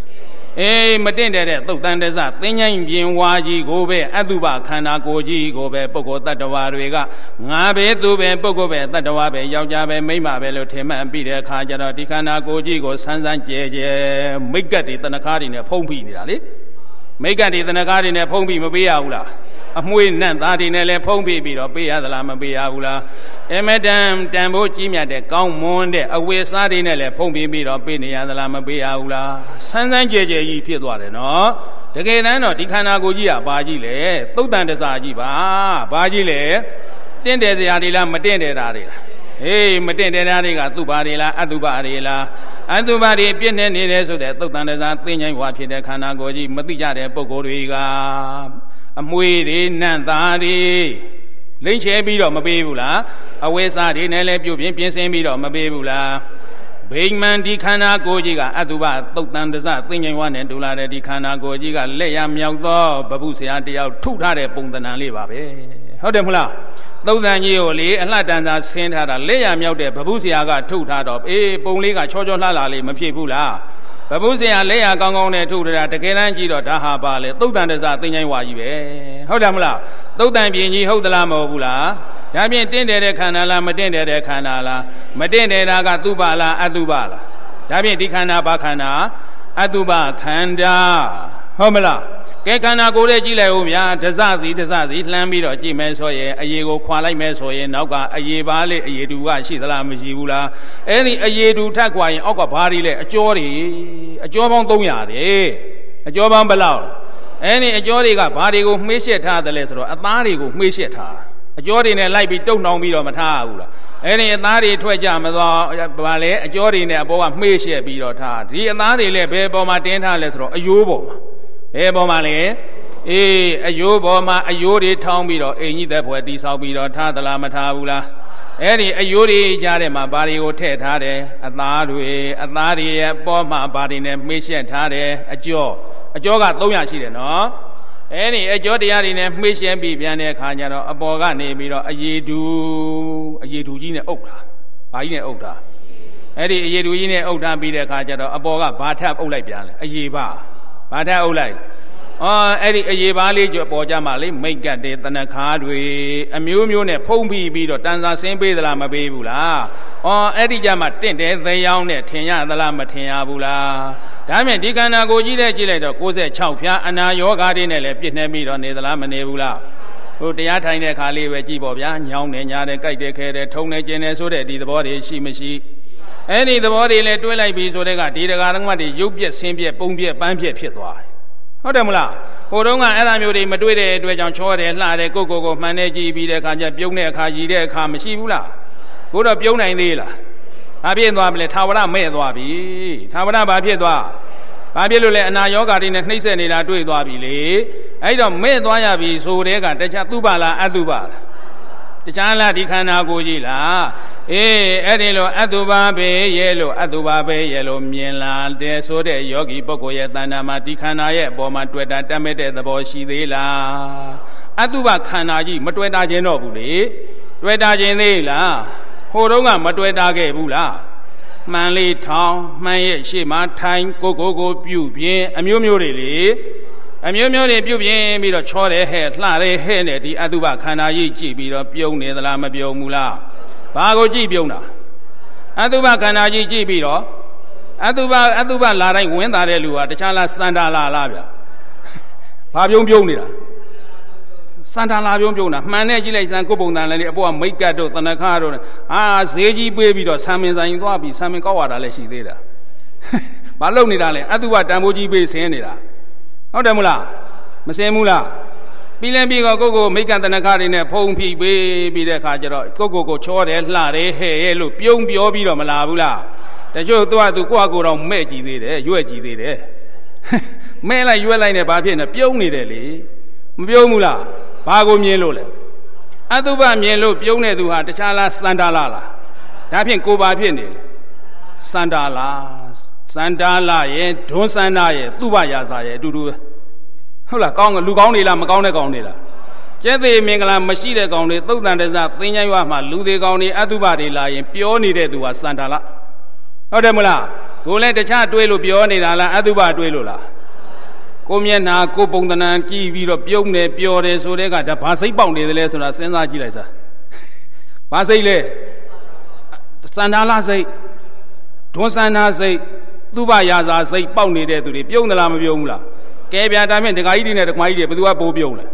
မတင့်တဲ့သုတ်တန်တစသင်္ချိုင်းပြင်ဝါကြီးကိုပဲအတုပခန္ဓာကိုယ်ကြီးကိုပဲပုဂ္ဂိုလ်တ attva တွေကငါပဲသူပဲပုဂ္ဂိုလ်ပဲတ attva ပဲယောက်ျားပဲမိန်းမပဲလို့ထင်မှတ်ပြီးတဲ့အခါကျတော့ဒီခန္ဓာကိုယ်ကြီးကိုဆန်းဆန်းကြဲကြဲမိတ်ကတ်တွေတဏှာတွေနဲ့ဖုံးဖိနေတာလေမိတ်ကတ်တွေတဏှာတွေနဲ့ဖုံးဖိမပေးရဘူးလားအမွှေးနဲ့သားတွေနဲ့လည်းဖုံးဖိပြီးတော့ပေးရသလားမပေးရဘူးလားအမတန်တန်ဖို့ကြီးမြတ်တဲ့ကောင်းမွန်တဲ့အဝေစားတွေနဲ့လည်းဖုံးဖိပြီးတော့ပေးနေရသလားမပေးရဘူးလားဆန်းဆန်းကြဲကြဲကြီးဖြစ်သွားတယ်နော်တကယ်တမ်းတော့ဒီခန္ဓာကိုယ်ကြီးကဘာကြီးလဲသုတ်တန်တစားကြီးပါဘာကြီးလဲတင့်တယ်စရာတွေလားမတင့်တယ်တာတွေလားမတင့်တယ်တာတွေကသူပါတွေလားအတုပါတွေလားအတုပါတွေပြည့်နေနေတယ်ဆိုတဲ့သုတ်တန်တစားသိဉ္ဇိုင်းဝါဖြစ်တဲ့ခန္ဓာကိုယ်ကြီးမသိကြတဲ့ပုဂ္ဂိုလ်တွေကအမွေတွေနတ်သားတွေလိမ့်ချဲပြီးတော့မပေးဘူးလားအဝိစားတွေနဲ့လည်းပြုတ်ပြင်းပြင်းစင်းပြီးတော့မပေးဘူးလားဗိမာန်ဒီခန္ဓာကိုယ်ကြီးကအတုပသုတ်တန်တစသိဉ္ဇိုင်းဝါနဲ့တူလာတဲ့ဒီခန္ဓာကိုယ်ကြီးကလက်ရမြောက်သောဗပုဆရာတယောက်ထုထားတဲ့ပုံသဏ္ဍာန်လေးပါပဲဟုတ်တယ်မလားသုတ်တန်ကြီးကိုလေအလှတန်သာဆင်းထားတာလက်ရမြောက်တဲ့ဗပုဆရာကထုထားတော့ပုံလေးကချောချောလှလှလေးမဖြစ်ဘူးလားဗပုဆရာလက်ရကောင်းကောင်းနဲ့ထုထားတာတကယ်တမ်းကြည့်တော့ဒါဟာပါလေသုတ်တန်တစသိဉ္ဇိုင်းဝါကြီးပဲဟုတ်တယ်မလားသုတ်တန်ပြင်ကြီးဟုတ်သလားမဟုတ်ဘူးလားဒါဖြင့်တင့်တယ်တဲ့ခန္ဓာလားမတင့်တယ်တဲ့ခန္ဓာလားမတင့်တယ်တာကသူပါလားအတုပလားဒါဖြင့်ဒီခန္ဓာဘာခန္ဓာအတုပခန္ဓာဟုတ်မလားကဲခန္ဓာကိုယ်ရဲ့ကြည့်လိုက်ဦးဗျာဒဇစီလှမ်းပြီးတော့ကြည့်မယ်ဆိုရင်အရေကိုခွာလိုက်မယ်ဆိုရင်နောက်ကအရေပါလေးအရေတူကရှိသလားမရှိဘူးလားအဲ့ဒီအရေတူထပ်ခွာရင်အောက်ကဘာတွေလဲအကျော်ပေါင်း300တယ်အကျော်ပေါင်းဘယ်လောက်အဲ့ဒီအကျော်တွေကဘာတွေကိုမှေးရှက်ထားတယ်လဲဆိုတော့အသားတွေကိုမှေးရှက်ထားအကျော်တွေနဲ့လိုက်ပြီးတုံနှောင်ပြီးတော့မထားဘူးလားအဲ့ဒီအသားတွေထွက်ကြမသွားဘာလဲအကျော်တွေနဲ့အပေါ်ကမှေးရှက်ပြီးတော့ထားဒီအသားတွေလည်းဘယ်ပေါ်မှာတင်းထားလဲဆိုတော့အယိုးပေါ်မှာဘယ်ပေါ်မှာလဲအယိုးပေါ်မှာအယိုးတွေထောင်းပြီးတော့အိမ်ကြီးသက်ဖွယ်တိဆောက်ပြီးတော့ထားသလားမထားဘူးလားအဲ့ဒီအယိုးတွေကြားထဲမှာဘာတွေကိုထည့်ထားတယ်အသားတွေရဲ့ပေါ်မှာဘာတွေနဲ့မှေးရှက်ထားတယ်အကျော်က300ရှိတယ်နော်အဲ့ဒီအကျော်တရားတွေနဲ့မှေးရှက်ပြီးပြန်တဲ့အခါကျတော့အပေါ်ကနေပြီးတော့အရေတူကြီးနဲ့အုပ်တာဘာကြီးနဲ့အုပ်တာအဲ့ဒီအရေတူကြီးနဲ့အုပ်ထားပြီးတဲ့အခါကျတော့အပေါ်ကဘာထပ်အုပ်လိုက်ပြန်လဲအရေပါဘာထပ်အုပ်လိုက်အဲ့ဒီအရေပါလေးကြောပေါ်ကြမှာလေမိတ်ကတ်တဲ့တဏခါတွေအမျိုးမျိုးနဲ့ဖုံးပြီးတော့တန်စာဆင်းပေးသလားမပေးဘူးလားအဲ့ဒီကြမှာတင့်တယ်သေယောင်းနဲ့ထင်ရသလားမထင်ရဘူးလားဒါမြင်ဒီခန္ဓာကိုယ်ကြီးတဲ့ကြည့်လိုက်တော့96ဖြာအနာယောဂါတွေနဲ့လည်းပြည့်နေပြီးတော့နေသလားမနေဘူးလားဟိုတရားထိုင်တဲ့ခါလေးပဲကြည့်ပေါ့ဗျာညောင်းနေညာတယ်ကြိုက်တယ်ခဲတယ်ထုံနေကျင်တယ်ဆိုတဲ့ဒီသဘောတွေရှိမရှိအဲ့ဒီသဘောတွေလည်းတွေးလိုက်ပြီးဆိုတဲ့ကဒီတရားဓမ္မတွေရုပ်ပြက်ဆင်းပြက်ပုံပြက်ပန်းပြက်ဖြစ်သွားတယ်ဟုတ်တယ်မလားဟိုတုန်းကအဲ့ဒါမျိုးတွေမတွေ့တဲ့အတွက်ကြောင့်ချောတယ်လှတယ်ကိုမှန်နေကြည့်ပြီးတဲ့အခါကျပြုံးတဲ့အခါရည်တဲ့အခါမရှိဘူးလားကိုတော့ပြုံးနိုင်သေးလားဘာဖြစ်သွားပြီလဲထာဝရမဲ့သွားပြီထာဝရဘာဖြစ်သွားဘာဖြစ်လို့လဲအနာယောဂါတွေနဲ့နှိမ့်ဆက်နေတာတွေ့သွားပြီလေအဲ့တော့မဲ့သွားရပြီဆိုတဲ့ကတခြားသူပါလားအတုပါလားတခြားလားဒီခန္ဓာကိုယ်ကြီးလားအဲ့ဒီလိုအတုပါပဲရဲ့လို့အတုပါပဲရဲ့လို့မြင်လာတဲ့ဆိုတဲ့ယောဂီပုဂ္ဂိုလ်ရဲ့တဏ္ဍာမှာဒီခန္ဓာရဲ့အပေါ်မှာတွေ့တာတတ်မဲ့တဲ့သဘောရှိသေးလားအတုပါခန္ဓာကြီးမတွေ့တာခြင်းတော့ဘူးလေတွေ့တာခြင်းသေးလားဟိုတုန်းကမတွေ့တာခဲ့ဘူးလားမှန်လေးထောင်းမှန်ရဲ့ရှေ့မှာထိုင်ကိုပြုပြင်းအမျိုးမျိုးတွေလေအမျိုးမျိုးတွေပြုတ်ပြင်းပြီးတော့ချောတယ်ဟဲ့လှတယ်ဟဲ့နဲ့ဒီအတုပခန္ဓာကြီးကြည့်ပြီးတော့ပြုံးနေသလားမပြုံးဘူးလားဘာကိုကြည့်ပြုံးတာအတုပခန္ဓာကြီးကြည့်ပြီးတော့အတုပလာတိုင်းဝင်တာတဲ့လူဟာတခြားလားစန္ဒာလာလားဗျဘာပြုံးနေတာစန္ဒာလာပြုံးတာမှန်နဲ့ကြည့်လိုက်စမ်းကိုပုံတန်လည်းအပေါ်ကမိတ်ကတ်တို့တဏခါတို့ဈေးကြီးပေးပြီးတော့ဆံမင်ဆိုင်သွားပြီးဆံမင်ကောက်ရတာလည်းရှိသေးတာဘာလုပ်နေတာလဲအတုပတန်ဖိုးကြီးပေးဆင်းနေတာဟုတ်တယ်မလားမစင်ဘူးလားပြီးလဲပြီးကိုမိတ်ကတဏခါတွေနဲ့ဖုံးဖိပေးပြီးတဲ့အခါကျတော့ကိုချောတယ်လှတယ်ဟဲ့ရဲ့လို့ပြုံးပြောပြီးတော့မလာဘူးလားတချို့သူကသူကိုယ့်အကိုတော့မဲ့ကြည့်သေးတယ်ရွက်ကြည့်သေးတယ်မဲ့လိုက်ရွက်လိုက်နဲ့ဘာဖြစ်နေပြုံးနေတယ်လေမပြုံးဘူးလားဘာကိုမြင်လို့လဲအတုပမြင်လို့ပြုံးနေသူဟာတခြားလားစန္ဒာလားဒါဖြင့်ကိုဘာဖြစ်နေလဲစန္ဒာလားရဲ့ဒွန်းစန္ဒာရဲ့သူ့ဘရာစာရဲ့အတူတူဟုတ်လားကောင်းလူကောင်းနေလားမကောင်းတဲ့ကောင်းနေလားကျက်သေးမင်္ဂလာမရှိတဲ့ကောင်းတွေသုတ်တန်တစသင်္ချိုင်းရွာမှာလူသေးကောင်းတွေအတုပတွေလာရင်ပြောနေတဲ့သူဟာစန္ဒာလားဟုတ်တယ်မလားကိုလည်းတခြားတွေးလို့ပြောနေတာလားအတုပတွေးလို့လားကိုမျက်နာကိုပုံသဏ္ဍာန်ကြည့်ပြီးတော့ပြုံးတယ်ပျော်တယ်ဆိုတဲ့ကဒါဘာစိတ်ပေါက်နေတယ်လဲဆိုတာစဉ်းစားကြည့်လိုက်စမ်းဘာစိတ်လဲစန္ဒာလစိတ်ဒွန်းစန္ဒာစိတ်သူဘရာဇာစိတ်ပေါက်နေတဲ့သူတွေပြုံးသလားမပြုံးဘူးလားကဲဗျာဒါဖြင့်ဒကာကြီးတွေနဲ့ဒကာကြီးတွေဘယ်သူကပိုးပြုံးလဲဟမ်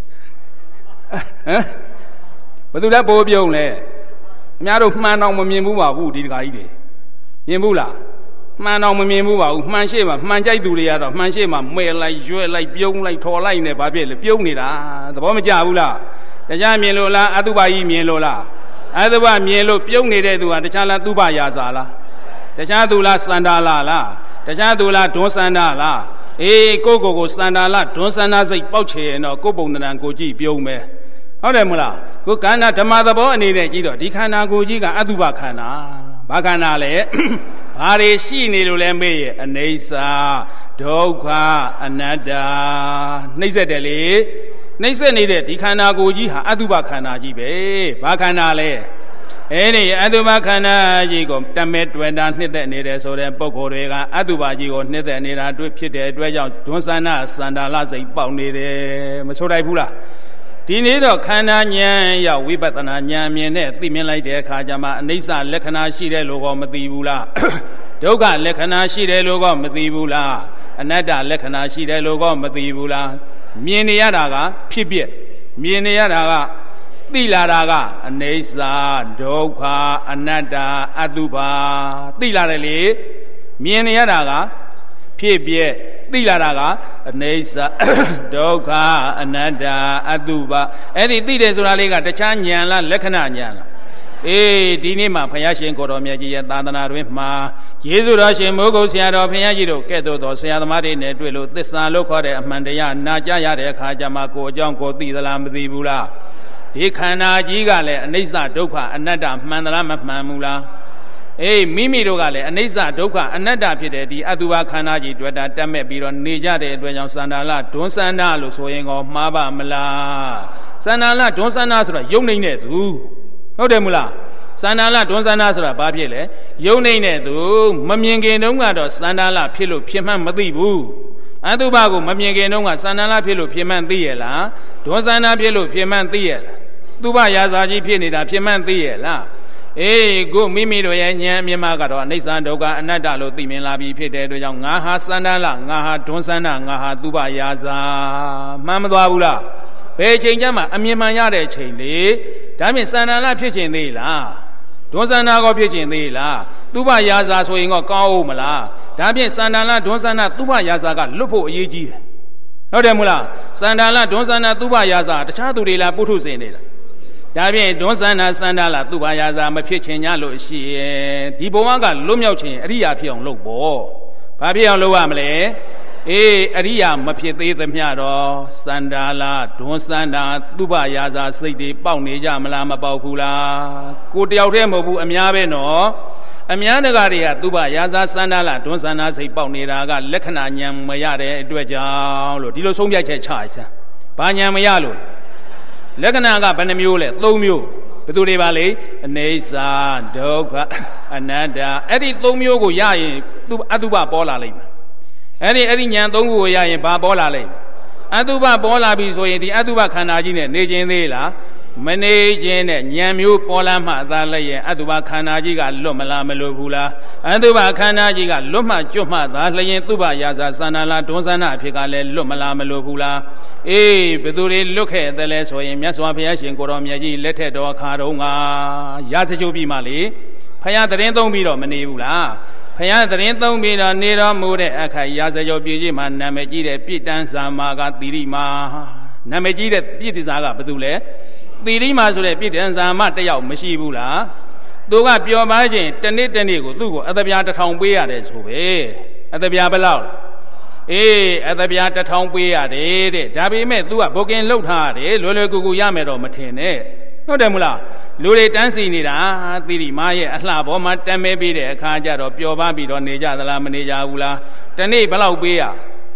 ဘယ်သူလဲပိုးပြုံးလဲအများတို့မှန်တော့မမြင်ဘူးပါဘူးဒီဒကာကြီးတွေမြင်ဘူးလားမှန်တော့မမြင်ဘူးပါဘူးမှန်ရှိမှမှန်ကြိုက်သူတွေကတော့မှန်ရှိမှမဲလိုက်ရွဲ့လိုက်ပြုံးလိုက်ထော်လိုက်နေဘာဖြစ်လဲပြုံးနေတာသဘောမကျဘူးလားတရားမြင်လို့လားအတုပကြီးမြင်လို့လားအတုပမြင်လို့ပြုံးနေတဲ့သူကတခြားလားသူပရာဇာလားတခြားသူလားစန္ဒာလားတခြားသူလားဒွန်းစန္ဒာလားအေးကိုစန္ဒာလားဒွန်းစန္ဒာစိတ်ပေါက်ချေရင်တော့ကိုပုံသဏ္ဍာန်ကိုကြည့်ပြုံးမယ်ဟုတ်တယ်မလားကိုခန္ဓာဓမ္မသဘောအနေနဲ့ကြည့်တော့ဒီခန္ဓာကိုယ်ကြီးကအတုပခန္ဓာဘာခန္ဓာလဲဘာတွေရှိနေလို့လဲမေးရဲ့အနိစ္စဒုက္ခအနတ္တနှိမ့်ဆက်တယ်လေနှိမ့်ဆက်နေတဲ့ဒီခန္ဓာကိုယ်ကြီးဟာအတုပခန္ဓာကြီးပဲဘာခန္ဓာလဲအဲ့ဒီအတုပခန္ဓာကြီးကိုတမဲတွေ့တာနှစ်သက်နေတယ်ဆိုတဲ့ပုဂ္ဂိုလ်တွေကအတုပကြီးကိုနှစ်သက်နေတာတွေ့ဖြစ်တဲ့အတွက်ကြောင့်ဒွန်းစန္ဒစန္ဒာလစိတ်ပေါက်နေတယ်မဆိုတိုက်ဘူးလားဒီနေ့တော့ခန္ဓာဉာဏ်ရောက်ဝိပဿနာဉာဏ်မြင်နဲ့သိမြင်လိုက်တဲ့အခါကျမှအနိစ္စလက္ခဏာရှိတယ်လို့ကောမသိဘူးလားဒုက္ခလက္ခဏာရှိတယ်လို့ကောမသိဘူးလားအနတ္တလက္ခဏာရှိတယ်လို့ကောမသိဘူးလားမြင်နေရတာကဖြစ်ပြမြင်နေရတာကသိလာတာကအနိစ္စဒုက္ခအနတ္တအတုပါသိလာတယ်လေမြင်နေရတာကဖြစ်ပြသိလာတာကအနိစ္စဒုက္ခအနတ္တအတုပါအဲ့ဒီသိတယ်ဆိုတာလေးကတခြားဉာဏ်လားလက္ခဏာဉာဏ်လားအေးဒီနေ့မှာဘုရားရှင်ကိုတော်မြတ်ကြီးရဲ့သာသနာတွင်မှာယေရှုတော်ရှင်မိုးကုတ်ဆရာတော်ဘုရားကြီးတို့ကဲ့သို့သောဆရာသမားတွေနဲ့တွေ့လို့သစ္စာလို့ခေါ်တဲ့အမှန်တရားနာကြားရတဲ့အခါကျမှကိုယ်အကြောင်းကိုသိသလားမသိဘူးလားဒီခန္ဓာကြီးကလည်းအနိစ္စဒုက္ခအနတ္တမှန်သလားမမှန်ဘူးလားအေးမိမိတို့ကလည်းအနိစ္စဒုက္ခအနတ္တဖြစ်တဲ့ဒီအတုပါခန္ဓာကြီးတွေ့တာတက်မဲ့ပြီးတော့နေကြတဲ့အတွက်ကြောင့်စန္ဒာလဒွန်းစန္ဒာလို့ဆိုရင်ကောမှားပါမလားစန္ဒာလဒွန်းစန္ဒာဆိုတာယုံနေတဲ့သူဟုတ်တယ်မလားစန္ဒာလဒွန်းစန္ဒာဆိုတာဘာဖြစ်လဲယုံနေတဲ့သူမမြင်ခင်တုန်းကတော့စန္ဒာလဖြစ်လို့ဖြစ်မှန်းမသိဘူးအတုပကိုမမြင်ခင်တုန်းကစန္ဒာလဖြစ်လို့ဖြစ်မှန်းသိရလားဒွန်းစန္ဒာဖြစ်လို့ဖြစ်မှန်းသိရလားသူပရာဇာကြီးဖြစ်နေတာဖြစ်မှန်းသိရလားအေးကိုမိမိတို့ရဲ့ဉာဏ်အမြင်မှာကတော့အနိစ္စဒုက္ခအနတ္တလို့သိမြင်လာပြီးဖြစ်တဲ့အတွက်ကြောင့်ငါဟာစန္ဒာလငါဟာဒွန်းစန္ဒာငါဟာသူပရာဇာမှန်မသွားဘူးလားဘယ်ချိန်ကျမှအမြင်မှန်ရတဲ့ချိန်လေဒါဖြင့်စန္ဒာလဖြစ်ခြင်းသေးလားဒွန်းစန္ဒာကောဖြစ်ခြင်းသေးလားသူပရာဇာဆိုရင်ကောကောင်းဦးမလားဒါဖြင့်စန္ဒာလဒွန်းစန္ဒာသူပရာဇာကလွတ်ဖို့အရေးကြီးတယ်ဟုတ်တယ်မလားစန္ဒာလဒွန်းစန္ဒာသူပရာဇာတခြားသူတွေလားပုထုဇဉ်တွေလားဒါဖြင့်ဒွန်းစန္ဒာစန္ဒာလသူပရာဇာမဖြစ်ခြင်းညလို့ရှိရဲ့ဒီဘဝကလွတ်မြောက်ခြင်းအရိယာဖြစ်အောင်လုပ်ပေါ့ဘာဖြစ်အောင်လုပ်ရမလဲအေးအရိယာမဖြစ်သေးသမျှတော့စန္ဒာလဒွန်းစန္ဒာသူပရာဇာစိတ်တွေပေါက်နေကြမလားမပေါက်ဘူးလားကိုတယောက်တည်းမဟုတ်ဘူးအများပဲနော်အများတကာတွေကသူပရာဇာစန္ဒာလဒွန်းစန္ဒာစိတ်ပေါက်နေတာကလက္ခဏာဉာဏ်မရတဲ့အတွက်ကြောင့်လို့ဒီလိုဆုံးဖြတ်ချက်ချရစမ်းဘာဉာဏ်မရလို့လက္ခဏာကဘယ်နှမျိုးလဲ၃မျိုးဘယ်သူတွေပါလဲအနိစ္စဒုက္ခအနတ္တအဲ့ဒီ၃မျိုးကိုရရင်သူအတုပပေါ်လာလိမ့်မယ်အဲ့ဒီဉာဏ်၃ခုကိုရရင်ဘာပေါ်လာလိမ့်အတုပပေါ်လာပြီဆိုရင်ဒီအတုပခန္ဓာကြီးနဲ့နေခြင်းသေးလားမနေခြင်းနဲ့ဉာဏ်မျိုးပေါ်လာမှသာလည်းရင်အတုပခန္ဓာကြီးကလွတ်မလားမလွတ်ဘူးလားအတုပခန္ဓာကြီးကလွတ်မှကျွတ်မှသာလည်းရင်သူပရာဇာစန္ဒာလဒွန်းစန္ဒာအဖြစ်ကလည်းလွတ်မလားမလွတ်ဘူးလားအေးဘယ်သူတွေလွတ်ခဲ့တယ်လဲဆိုရင်မြတ်စွာဘုရားရှင်ကိုတော်မြတ်ကြီးလက်ထက်တော်အခါတုန်းကရာဇကြိုးပြီးမှလေဖယားသတင်းသုံးပြီးတော့မနေဘူးလားဖယားသတင်းသုံးပြီးတော့နေတော်မူတဲ့အခါရာဇကြိုးပြည်ကြီးမှာနာမည်ကြီးတဲ့ပြည့်တန်းစာမာကသီရိမာနာမည်ကြီးတဲ့ပြည့်တစားကဘယ်သူလဲသီရိမာဆိုတဲ့ပြည့်တန်းစာမတယောက်မရှိဘူးလားသူကပျော်ပါခြင်းတနေ့တနေ့ကိုသူ့ကိုအသပြား1000ပေးရတယ်ဆိုပဲအသပြားဘယ်လောက်အေးအသပြား1000ပေးရတယ်တဲ့ဒါပေမဲ့ तू ကဘုတ်ကင်လှုပ်ထားရတယ်လွယ်လွယ်ကူကူရမယ်တော့မထင်နဲ့ဟုတ်တယ်မလားလူတွေတန်းစီနေတာသီရိမာရဲ့အလှပေါ်မှာတမ်းမဲပေးတဲ့အခါကျတော့ပျော်ပါပြီးတော့နေကြသလားမနေကြဘူးလားတနေ့ဘယ်လောက်ပေးရ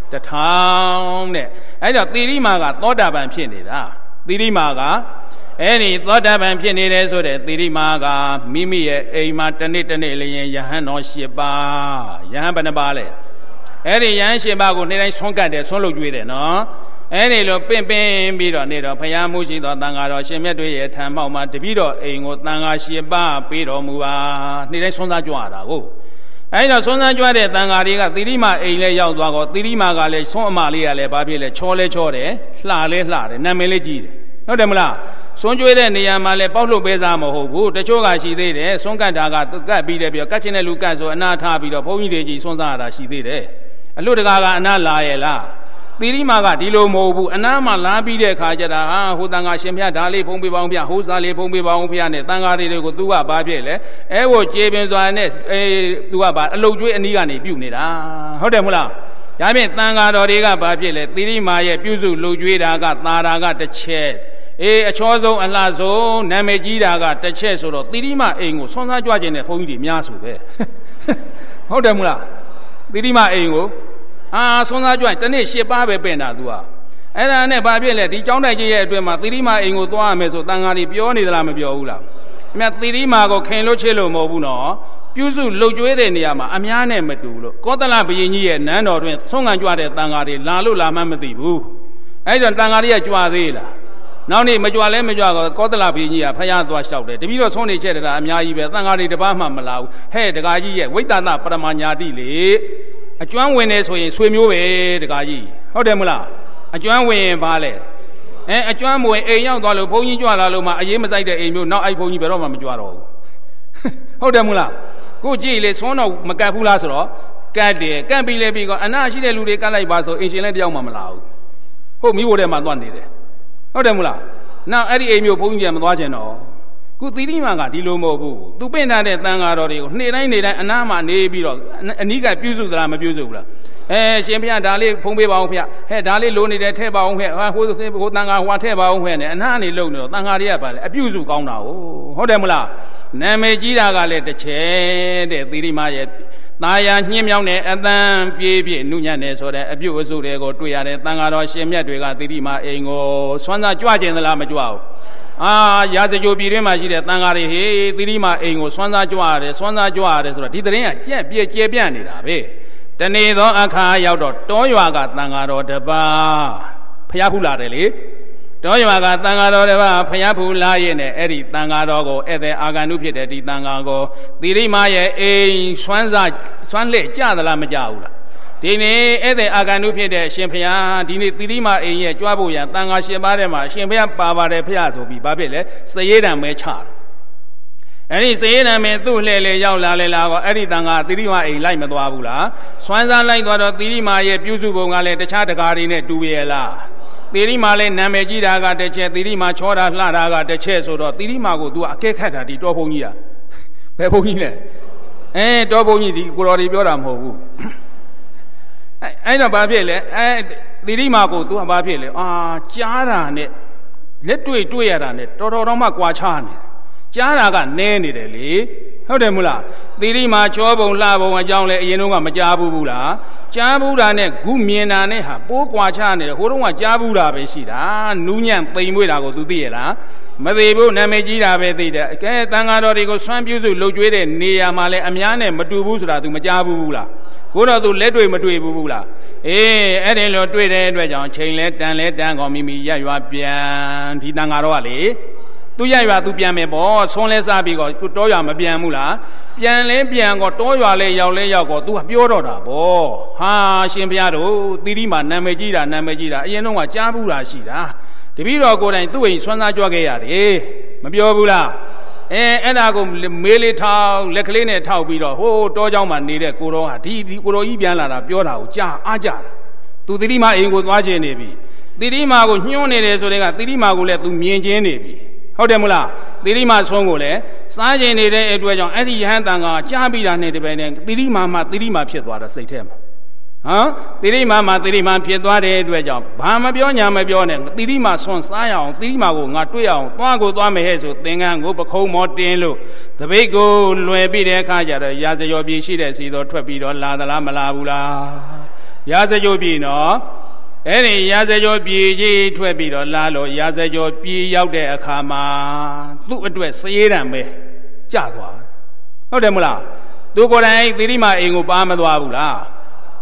1000တဲ့အဲ့တော့သီရိမာကသောတာပန်ဖြစ်နေတာသီရိမာကအဲ့ဒီသောတာပန်ဖြစ်နေတယ်ဆိုတဲ့သီရိမာကမိမိရဲ့အိမ်မှာတနေ့တနေ့လျင်ယဟန်တော်8ပါးယဟန်ဘယ်နှပါလဲအဲ့ဒီယဟန်ရှင်ပါကိုနေ့တိုင်းဆွမ်းကတ်တယ်ဆွမ်းလုပ်ကြွေးတယ်နော်အဲ့ဒီလိုပင့်ပြီးတော့နေတော့ဘုရားမှုရှိသောတန်ဃာတော်ရှင်မြတ်တို့ရဲ့ထံမှောက်မှာတပည့်တော်အိမ်ကိုတန်ဃာရှင်ပါပေးတော်မူပါနေ့တိုင်းဆွမ်းစားကြွရတာကိုအဲ့တော့ဆွမ်းစားကြွတဲ့တန်ဃာတွေကသီရိမာအိမ်လဲရောက်သွားတော့သီရိမာကလည်းဆွမ်းအမလေးကလည်းဘာဖြစ်လဲချောလဲချောတယ်လှလဲလှတယ်နာမည်လေးကြီးတယ်ဟုတ်တယ်မလားဆွမ်းကြွတဲ့နေရာမှာလဲပေါက်လို့ပေးစားမဟုတ်ဘူးတချို့ကရှိသေးတယ်ဆွမ်းကတ်တာကကတ်ပြီးတယ်ပြီးတော့ကတ်ချင်တဲ့လူကတ်ဆိုအနာထားပြီးတော့ဘုန်းကြီးတွေကြီးဆွမ်းစားရတာရှိသေးတယ်အလို့တကာကအနာလာရဲ့လားသီရိမာကဒီလိုမဟုတ်ဘူးအနာမှာလာပြီးတဲ့ခါကျတာဟိုတန်ဃာရှင်ဖျားဒါလေးဖုံးပေးပါအောင်ဖျားဟိုစားလေးဖုံးပေးပါအောင်ဖျားနဲ့တန်ဃာတွေကိုသူကဘာဖြစ်လဲအဲဟိုကျေပင်စွာနဲ့သူကဘာအလုတ်ကျွေးအနီးကနေပြုတ်နေတာဟုတ်တယ်မလားဒါဖြင့်တန်ဃာတော်တွေကဘာဖြစ်လဲသီရိမာရဲ့ပြုစုလုတ်ကျွေးတာကသာတာကတစ်ချက်အချောဆုံးအလှဆုံးနာမည်ကြီးတာကတစ်ချက်ဆိုတော့သီရိမာအိမ်ကိုဆွမ်းစားကြွခြင်းနဲ့ဘုန်းကြီးတွေများဆိုပဲဟုတ်တယ်မလားသီရိမာအိမ်ကိုဆွမ်းစားကြွတနေ့၈ပါးပဲပင်တာ तू အဲ့ဒါနဲ့ဘာဖြစ်လဲဒီကျောင်းတိုက်ကြီးရဲ့အတွင်းမှာသီရိမာအိမ်ကိုသွားရမယ်ဆိုတန်ဃာတွေပြောနေသလားမပြောဘူးလားအမြတ်သီရိမာကိုခင်လို့ချစ်လို့မဟုတ်ဘူးနော်ပြုစုလှုပ်ကြွေးတဲ့နေရာမှာအများနဲ့မတူလို့ကောသလဘုရင်ကြီးရဲ့နန်းတော်တွင်ဆွမ်းခံကြွတဲ့တန်ဃာတွေလာလို့လာမှမသိဘူးအဲ့တော့တန်ဃာတွေကကြွသေးလားနောက်နေ့မကြွလဲမကြွတော့ကောသလဘုရင်ကြီးကဖျားသွားလျှောက်တယ်တပည့်တော်ဆုံးနေချက်တာအများကြီးပဲတန်ဃာတွေတပားမှမလာဘူးဟဲ့တကာကြီးရဲ့ဝိတ္တနာပရမညာတိလေအကျွမ်းဝင်နေဆိုရင်ဆွေမျိုးပဲတကာကြီးဟုတ်တယ်မလားအကျွမ်းဝင်ရင်ဘာလဲအကျွမ်းမဝင်အိမ်ရောက်သွားလို့ဘုန်းကြီးကြွလာလို့မှအေးမဆိုင်တဲ့အိမ်မျိုးနောက်အဲ့ဘုန်းကြီးဘယ်တော့မှမကြွတော့ဘူးဟုတ်တယ်မလားကိုကြည့်လေသွန်းတော့မကတ်ဘူးလားဆိုတော့ကတ်တယ်ကတ်ပြီးလဲပြီးတော့အနာရှိတဲ့လူတွေကတ်လိုက်ပါဆိုအင်ရှင်လည်းတယောက်မှမလာဘူးဟုတ်မိဖို့ထဲမှာသွားနေတယ်ဟုတ်တယ်မလားနောက်အဲ့ဒီအိမ်မျိုးဘုန်းကြီးကမသွားချင်တော့ခုသီရိမာကဒီလိုမဟုတ်ဘူးသူပင့်ထားတဲ့တန်ဃာတော်တွေကိုနေ့တိုင်းအနားမှာနေပြီးတော့အနီးကပြုစုသလားမပြုစုဘူးလားရှင်ဘုရားဒါလေးဖုံးပေးပါအောင်ဖေဟဲ့ဒါလေးလိုနေတယ်ထည့်ပါအောင်ဖေဟိုတန်ဃာဟွာထည့်ပါအောင်ဖေနဲ့အနားနေလုံနေတော့တန်ဃာတွေကပါလေအပြုစုကောင်းတာဟုတ်တယ်မလားနာမည်ကြီးတာကလည်းတစ်ချက်တဲ့သီရိမာရဲ့တာယာညှင်းမြောင်းတဲ့အတန်ပြေးပြေးနုညံ့နေဆိုတဲ့အပြုအစုတွေကိုတွေ့ရတဲ့တန်ဃာတော်ရှင်မြတ်တွေကသီရိမာအိမ်ကိုဆွမ်းစားကြွကျင်သလားမကြွဘူးရာဇဂိုပြည်တွင်းမှာရှိတဲ့တန်ဃာတွေဟေးသီရိမာအိမ်ကိုဆွမ်းစားကြွရတယ်ဆွမ်းစားကြွရတယ်ဆိုတော့ဒီသတင်းကကြက်ပြဲပြန့်နေတာပဲတနေ့သောအခါရောက်တော့တောရွာကတန်ဃာတော်တပါးဖျားဖူးလာတယ်လေတောရွာကတန်ဃာတော်တပါးဖျားဖူးလာရဲ့နဲ့အဲ့ဒီတန်ဃာတော်ကိုဧည့်သည်အာဂန္တုဖြစ်တဲ့ဒီတန်ဃာကိုသီရိမာရဲ့အိမ်ဆွမ်းလှဲ့ကြသလားမကြဘူးလားဒီနေ့ဧည့်သည်အာဂန္တုဖြစ်တဲ့ရှင်ဖျားဒီနေ့သီရိမာအိမ်ရဲ့ကြွားဖို့ရန်တန်ဃာရှင်ပါးထဲမှာရှင်ဖျားပါပါတယ်ဖျားဆိုပြီးဘာဖြစ်လဲစရေတံမဲချတယ်အဲ့ဒီစရေတံမဲသူ့လှဲ့လေရောက်လာလေလားကောအဲ့ဒီတန်ဃာသီရိမာအိမ်လိုက်မသွားဘူးလားဆွမ်းစားလိုက်သွားတော့သီရိမာရဲ့ပြုစုပုံကလည်းတခြားတကားတွေနဲ့တူရဲ့လားသီရိမာလည်းနာမည်ကြီးတာကတစ်ချက်သီရိမာချောတာလှတာကတစ်ချက်ဆိုတော့သီရိမာကိုသူအကဲခတ်တာဒီတောဘုန်းကြီးอ่ะဘယ်ဘုန်းကြီးလဲတောဘုန်းကြီးဒီကိုတော်တွေပြောတာမဟုတ်ဘူးအဲ့တော့ဘာဖြစ်လဲသီရိမာကိုသူကဘာဖြစ်လဲကြားတာနဲ့လက်တွေ့ရတာနဲ့တော်တော်မှကွာခြားနေကြားတာကနဲနေတယ်လေဟုတ်တယ်မလားသီရိမာချောပုံလှပုံအကြောင်းလဲအရင်တော့ကမကြားဘူးလားကြားဘူးတာနဲ့ခုမြင်တာနဲ့ဟာပိုးကွာခြားနေတယ်ဟိုတုန်းကကြားဘူးတာပဲရှိတာနူးညံ့ပိန်မွေးတာကိုသူသိရလားမသိဘူးနာမည်ကြီးတာပဲသိတယ်ကဲတန်ဃာတော်တွေကိုဆွမ်းပြုစုလှုပ်ကြွေးတဲ့နေရာမှာလဲအများနဲ့မတူဘူးဆိုတာ तू မကြားဘူးလားကိုတော့ तू လက်တွေ့မတွေ့ဘူးလားအဲ့ဒီလိုတွေ့တဲ့အတွက်ကြောင့်ချိန်လဲတန်ကောမိမိရရွာပြန်ဒီတန်ဃာတော်ကလေသူရရွာသူပြန်မယ်ပေါ့ဆွန်းလဲစားပြီးတော့တောရွာမပြန်ဘူးလားပြန်လဲပြန်တော့တောရွာလဲရောက်တော့ तू ကပြောတော့တာပေါ့ဟာရှင်ဘုရားတို့သီရိမာနာမည်ကြီးတာအရင်တော့ကကြားဘူးတာရှိတာတပည့်တော်ကိုယ်တိုင်သူ့အိမ်ဆွမ်းစားကြွခဲ့ရတယ်မပြောဘူးလားအဲ့ဒါကိုမေးလေးထောက်လက်ကလေးနဲ့ထောက်ပြီးတော့ဟိုတောเจ้าမှာနေတဲ့ကိုတော်ဟာဒီကိုတော်ကြီးပြန်လာတာပြောတာကိုကြားအားကြတာသူသီရိမာအိမ်ကိုသွားခြင်းနေပြီသီရိမာကိုညှိုးနေတယ်ဆိုတဲ့ကသီရိမာကိုလည်း तू မြင်ခြင်းနေပြီဟုတ်တယ်မလားသီရိမာဆုံးကိုလည်းစားခြင်းနေတဲ့အတွက်ကြောင့်အဲ့ဒီယဟန်တန်ကကြားပြီးတာနဲ့တပည့်နဲ့သီရိမာဖြစ်သွားတာစိတ်ထဲမှာသီရိမာဖြစ်သွားတဲ့အတွက်ကြောင့်ဘာမပြောညာမပြောနဲ့သီရိမာဆွန်စားရအောင်သီရိမာကိုငါတွေ့အောင်သွားမယ်ဟဲ့ဆိုသင်္ကန်းကိုပခုံးမောတင်းလို့တပိတ်ကိုလွယ်ပြီးတဲ့အခါကျတော့ရာဇယောပြည်ရှိတဲ့စီတော်ထွက်ပြီးတော့လာသလားမလာဘူးလားရာဇယောပြည်နော်အဲ့ဒီရာဇယောပြည်ကြီးထွက်ပြီးတော့လာလို့ရာဇယောပြည်ရောက်တဲ့အခါမှာသူ့အတွက်စရေတံပဲကြသွားဟုတ်တယ်မလားသူကိုယ်တိုင်သီရိမာအိမ်ကိုပါမသွားဘူးလား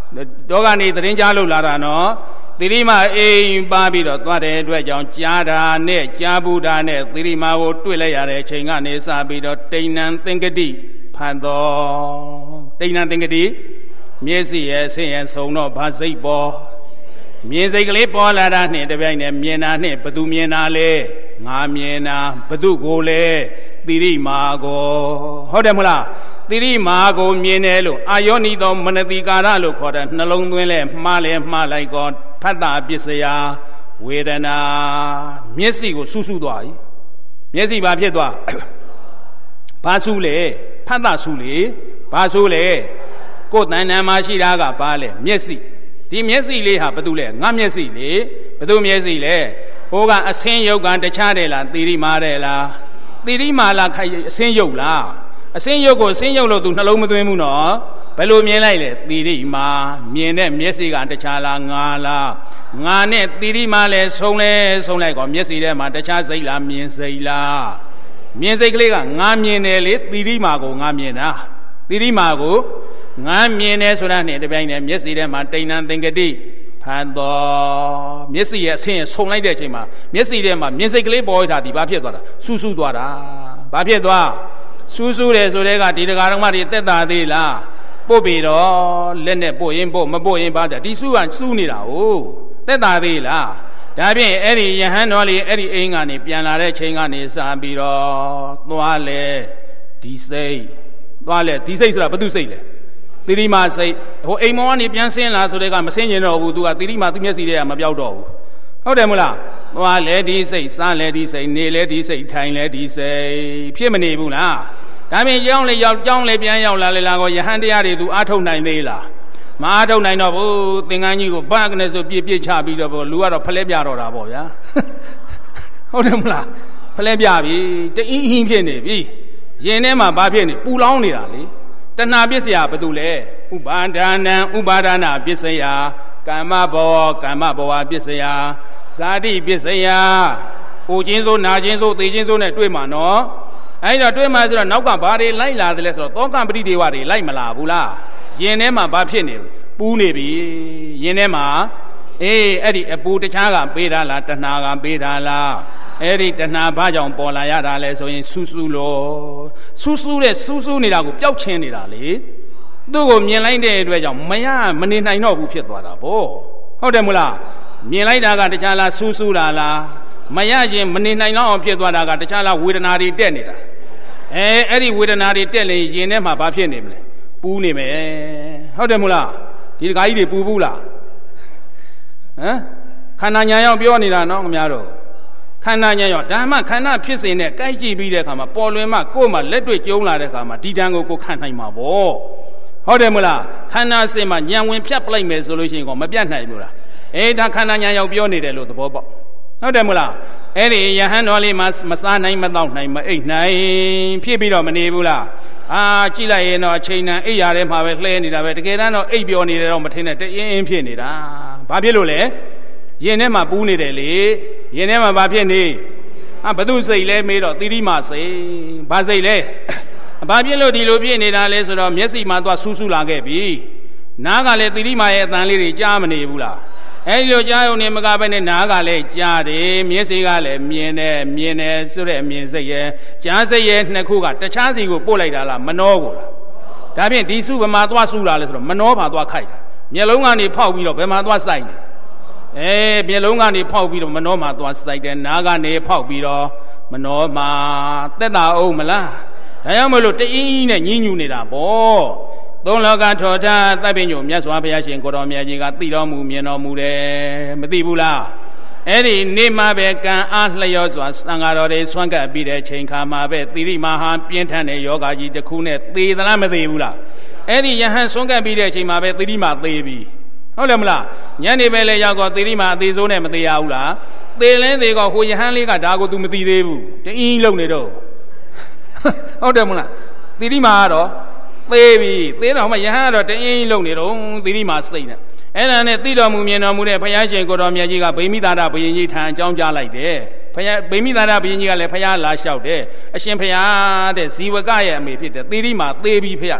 တောကနေသတင်းကြားလို့လာတာနော်သီရိမာအိမ်ပါပြီးတော့သွားတဲ့အတွက်ကြောင့်ကြားတာနဲ့ကြားဘူးတာနဲ့သီရိမာကိုတွေ့လိုက်ရတဲ့အချိန်ကနေစပြီးတော့တိဏ္ဏသင်္ကတိဖန်တော်တိဏ္ဏသင်္ကတိမျက်စိရဲ့ဆင်းရဲဆုံးတော့ဘာစိတ်ပေါ်မြင်စိတ်ကလေးပေါ်လာတာနဲ့တပြိုင်နဲ့မြင်တာနဲ့ဘသူမြင်တာလဲငါမြင်တာဘသူကိုလဲသီရိမာကိုဟုတ်တယ်မလားသီရိမာကိုမြင်တယ်လို့အာယောနိသောမနတိကာရလို့ခေါ်တဲ့နှလုံးသွင်းလဲမှားလိုက်ကောဖတ်တာပစ္စယဝေဒနာမျက်စိကိုဆူဆူသွားပြီမျက်စိဘာဖြစ်သွားဘာဆူလဲဖတ်တာဆူလေဘာဆူလဲကိုယ်တဏ္ဍာမှာရှိတာကဘာလဲမျက်စိဒီမျက်စိလေးဟာဘာတူလဲငါမျက်စိလေဘာတူမျက်စိလဲဟိုကအဆင်းယုတ်ကတခြားတယ်လားသီရိမာတယ်လားသီရိမာလားခိုင်အဆင်းယုတ်လားအဆင်းယုတ်ကိုအဆင်းယုတ်လို့သူနှလုံးမသွင်းဘူးနော်ဘယ်လိုမြင်လိုက်လဲသီရိမာမြင်တဲ့မျက်စိကတခြားလားငါလားငါနဲ့သီရိမာလဲဆုံးလိုက်ကောမျက်စိထဲမှာတခြားစိတ်လားမြင်စိတ်လားမြင်စိတ်ကလေးကငါမြင်တယ်လေသီရိမာကိုငါမြင်တာသီရိမာကိုငါမြင်တယ်ဆိုတာနဲ့တပြိုင်တည်းမျက်စိထဲမှာတိဏ္ဏသင်္ကတိဖန်တော်မျက်စိရဲ့အဆင်းရဲ့ဆုံလိုက်တဲ့အချိန်မှာမျက်စိထဲမှာမြင်စိတ်ကလေးပေါ်ထားသည်ဘာဖြစ်သွားတာစူးစူးသွားတာဘာဖြစ်သွားစူးစူးတယ်ဆိုတဲ့ကဒီတရားတော်မတွေတက်တာသေးလားပို့ပြီတော့လက်နဲ့ပို့ရင်ပို့မပို့ရင်ဘာကြဒီစူးကစူးနေတာဟုတ်တက်တာသေးလားဒါဖြင့်အဲ့ဒီယဟန်တော်လေးအဲ့ဒီအိမ်ကနေပြန်လာတဲ့ချိန်ကနေစပြီးတော့သွားလေဒီစိတ်သွားလေဒီစိတ်ဆိုတာဘာသူစိတ်လဲသီရိမာစိတ်ဟိုအိမ်မောကနေပြန်ဆင်းလာဆိုတဲ့ကမဆင်းကျင်တော့ဘူးသူကသီရိမာသူမျက်စိတွေကမပြောက်တော့ဘူးဟုတ်တယ်မလားသွားလေဒီစိတ်စားလေဒီစိတ်နေလေဒီစိတ်ထိုင်လေဒီစိတ်ဖြစ်မနေဘူးလားဒါပြင်ကြောင်းလေရောက်ကြောင်းလေပြန်ရောက်လာလေလားကောယဟန်တရားတွေသူအားထုတ်နိုင်သေးလားမအားထုတ်နိုင်တော့ဘူးသင်္ကန်းကြီးကိုဘတ်ကနေဆိုပြစ်ချပြီးတော့လူကတော့ဖလဲပြတော့တာပေါ့ဗျာဟုတ်တယ်မလားဖလဲပြပြီတအင်းအင်းဖြစ်နေပြီရင်ထဲမှာဘာဖြစ်နေပူလောင်နေတာလေတဏှာပစ္စယဘာတူလဲဥပါဒါနံဥပါဒနာပစ္စယကာမဘောပစ္စယဇာတိပစ္စယပူခြင်းစိုးနာခြင်းစိုးသိခြင်းစိုးနဲ့တွေ့မှာနော်အဲ့တော့တွေ့မှာဆိုတော့နောက်ကဘာတွေလိုက်လာသလဲဆိုတော့သောကပရိဒေဝတွေလိုက်မလာဘူးလားယင်ထဲမှာဘာဖြစ်နေပူးနေပြီယင်ထဲမှာအဲ့ဒီအပူတခြားကပေးတာလားတဏှာကပေးတာလားအဲ့ဒီတဏှာဘာကြောင့်ပေါ်လာရတာလဲဆိုရင်ဆူဆူလို့ဆူဆူနေတာကိုပျောက်ချင်းနေတာလေသူ့ကိုမြင်လိုက်တဲ့အတွက်ကြောင့်မနေနိုင်တော့ဘူးဖြစ်သွားတာပေါ့ဟုတ်တယ်မလားမြင်လိုက်တာကတခြားလားဆူဆူတာလားမရရင်မနေနိုင်တော့အောင်ဖြစ်သွားတာကတခြားလားဝေဒနာတွေတက်နေတာအဲ့ဒီဝေဒနာတွေတက်လေရင်ထဲမှာဘာဖြစ်နေမလဲပူးနေမယ်ဟုတ်တယ်မလားဒီတခါကြီးတွေပူဘူးလားဟမ်ခန္ဓာညာရောက်ပြောနေတာနော်ခင်ဗျားတို့ခန္ဓာညာရောက်ဒါမှခန္ဓာဖြစ်စဉ်နဲ့ကြိုက်ကြည့်ပြီးတဲ့အခါမှာပေါ်လွင်မှကိုယ်မှလက်တွေ့ကျုံလာတဲ့အခါမှာဒီတန်ကိုခံနိုင်မှာပေါ့ဟုတ်တယ်မလားခန္ဓာစဉ်မှာညာဝင်ဖြတ်ပလိုက်မယ်ဆိုလို့ရှိရင်ကောမပြတ်နိုင်ဘူးလားဒါခန္ဓာညာရောက်ပြောနေတယ်လို့သဘောပေါက်ဟုတ်တယ်မလားအဲ့ဒီယဟန်တော်လေးမှာမစားနိုင်မတော့နိုင်မအိတ်နိုင်ဖြစ်ပြီးတော့မနေဘူးလားကြည့်လိုက်ရင်တော့အချိန်တန်အိတ်ရထဲမှာပဲလှဲနေတာပဲတကယ်တမ်းတော့အိတ်ပြောနေတယ်တော့မထင်နဲ့တအင်းဖြစ်နေတာဘာဖြစ်လို့လဲရင်ထဲမှာပူးနေတယ်လေရင်ထဲမှာဘာဖြစ်နေဘသူစိတ်လဲမေးတော့သီရိမာစိတ်ဘာစိတ်လဲဘာဖြစ်လို့ဒီလိုဖြစ်နေတာလဲဆိုတော့မျက်စိမှာသွားဆူဆူလာခဲ့ပြီနားကလည်းသီရိမာရဲ့အတန်လေးတွေကြားမနေဘူးလားအဲ့ဒီလိုကြားရုံနဲ့မကပဲနဲ့နားကလည်းကြားတယ်မျက်စိကလည်းမြင်တယ်ဆိုတဲ့အမြင်စိတ်ရဲ့ကြားစိတ်ရဲ့နှစ်ခုကတခြားစီကိုပို့လိုက်တာလားမနှောကိုလားဒါဖြင့်ဒီစုဘယ်မှာသွားဆူလာလဲဆိုတော့မနှောမှာသွားခိုက်မျက်လုံးကနေဖောက်ပြီးတော့ဘယ်မှာသွားစိုက်နေမျက်လုံးကနေဖောက်ပြီးတော့မနှောမှာသွားစိုက်တယ်နားကနေဖောက်ပြီးတော့မနှောမှာသက်သာအောင်မလားဒါကြောင့်မလို့တအင်းနဲ့ညှဉ်းညူနေတာပေါ့သုံးလောကထောထသဗ္ဗညုမြတ်စွာဘုရားရှင်ကိုတော်မြတ်ကြီးကသိတော်မူမြင်တော်မူတယ်မသိဘူးလားအဲ့ဒီနေ့မှပဲကံအားလျောစွာသံဃာတော်တွေဆွမ်းကပ်ပြီးတဲ့ချိန်ခါမှာပဲသီရိမဟာပြင်းထန်တဲ့ယောဂကြီးတစ်ခုနဲ့သေသလားမသေဘူးလားအဲ့ဒီယဟန်ဆွမ်းကပ်ပြီးတဲ့ချိန်မှာပဲသီရိမသေပြီဟုတ်တယ်မလားညနေပဲလေရောက်တော့သီရိမအသေးစိုးနဲ့မသေးရဘူးလားသေလဲသေကောဟိုယဟန်လေးကဒါကို तू မသိသေးဘူးတအင်းလုံနေတော့ဟုတ်တယ်မလားသီရိမကတော့သေးပြီသေးတော့မှယဟန်ကတော့တအင်းလုံနေတော့သီရိမစိတ်နဲ့အဲ့ဒါနဲ့သိတော်မူမြင်တော်မူတဲ့ဘုရားရှင်ကိုတော်မြတ်ကြီးကဗိမိသာရဘုရင်ကြီးထံအကြောင်းကြားလိုက်တယ်ဘုရားဗိမိသာရဘုရင်ကြီးကလည်းဘုရားလာလျှောက်တယ်အရှင်ဘုရားတဲ့ဇီဝကရဲ့အမေဖြစ်တယ်သီရိမသေပြီဘုရား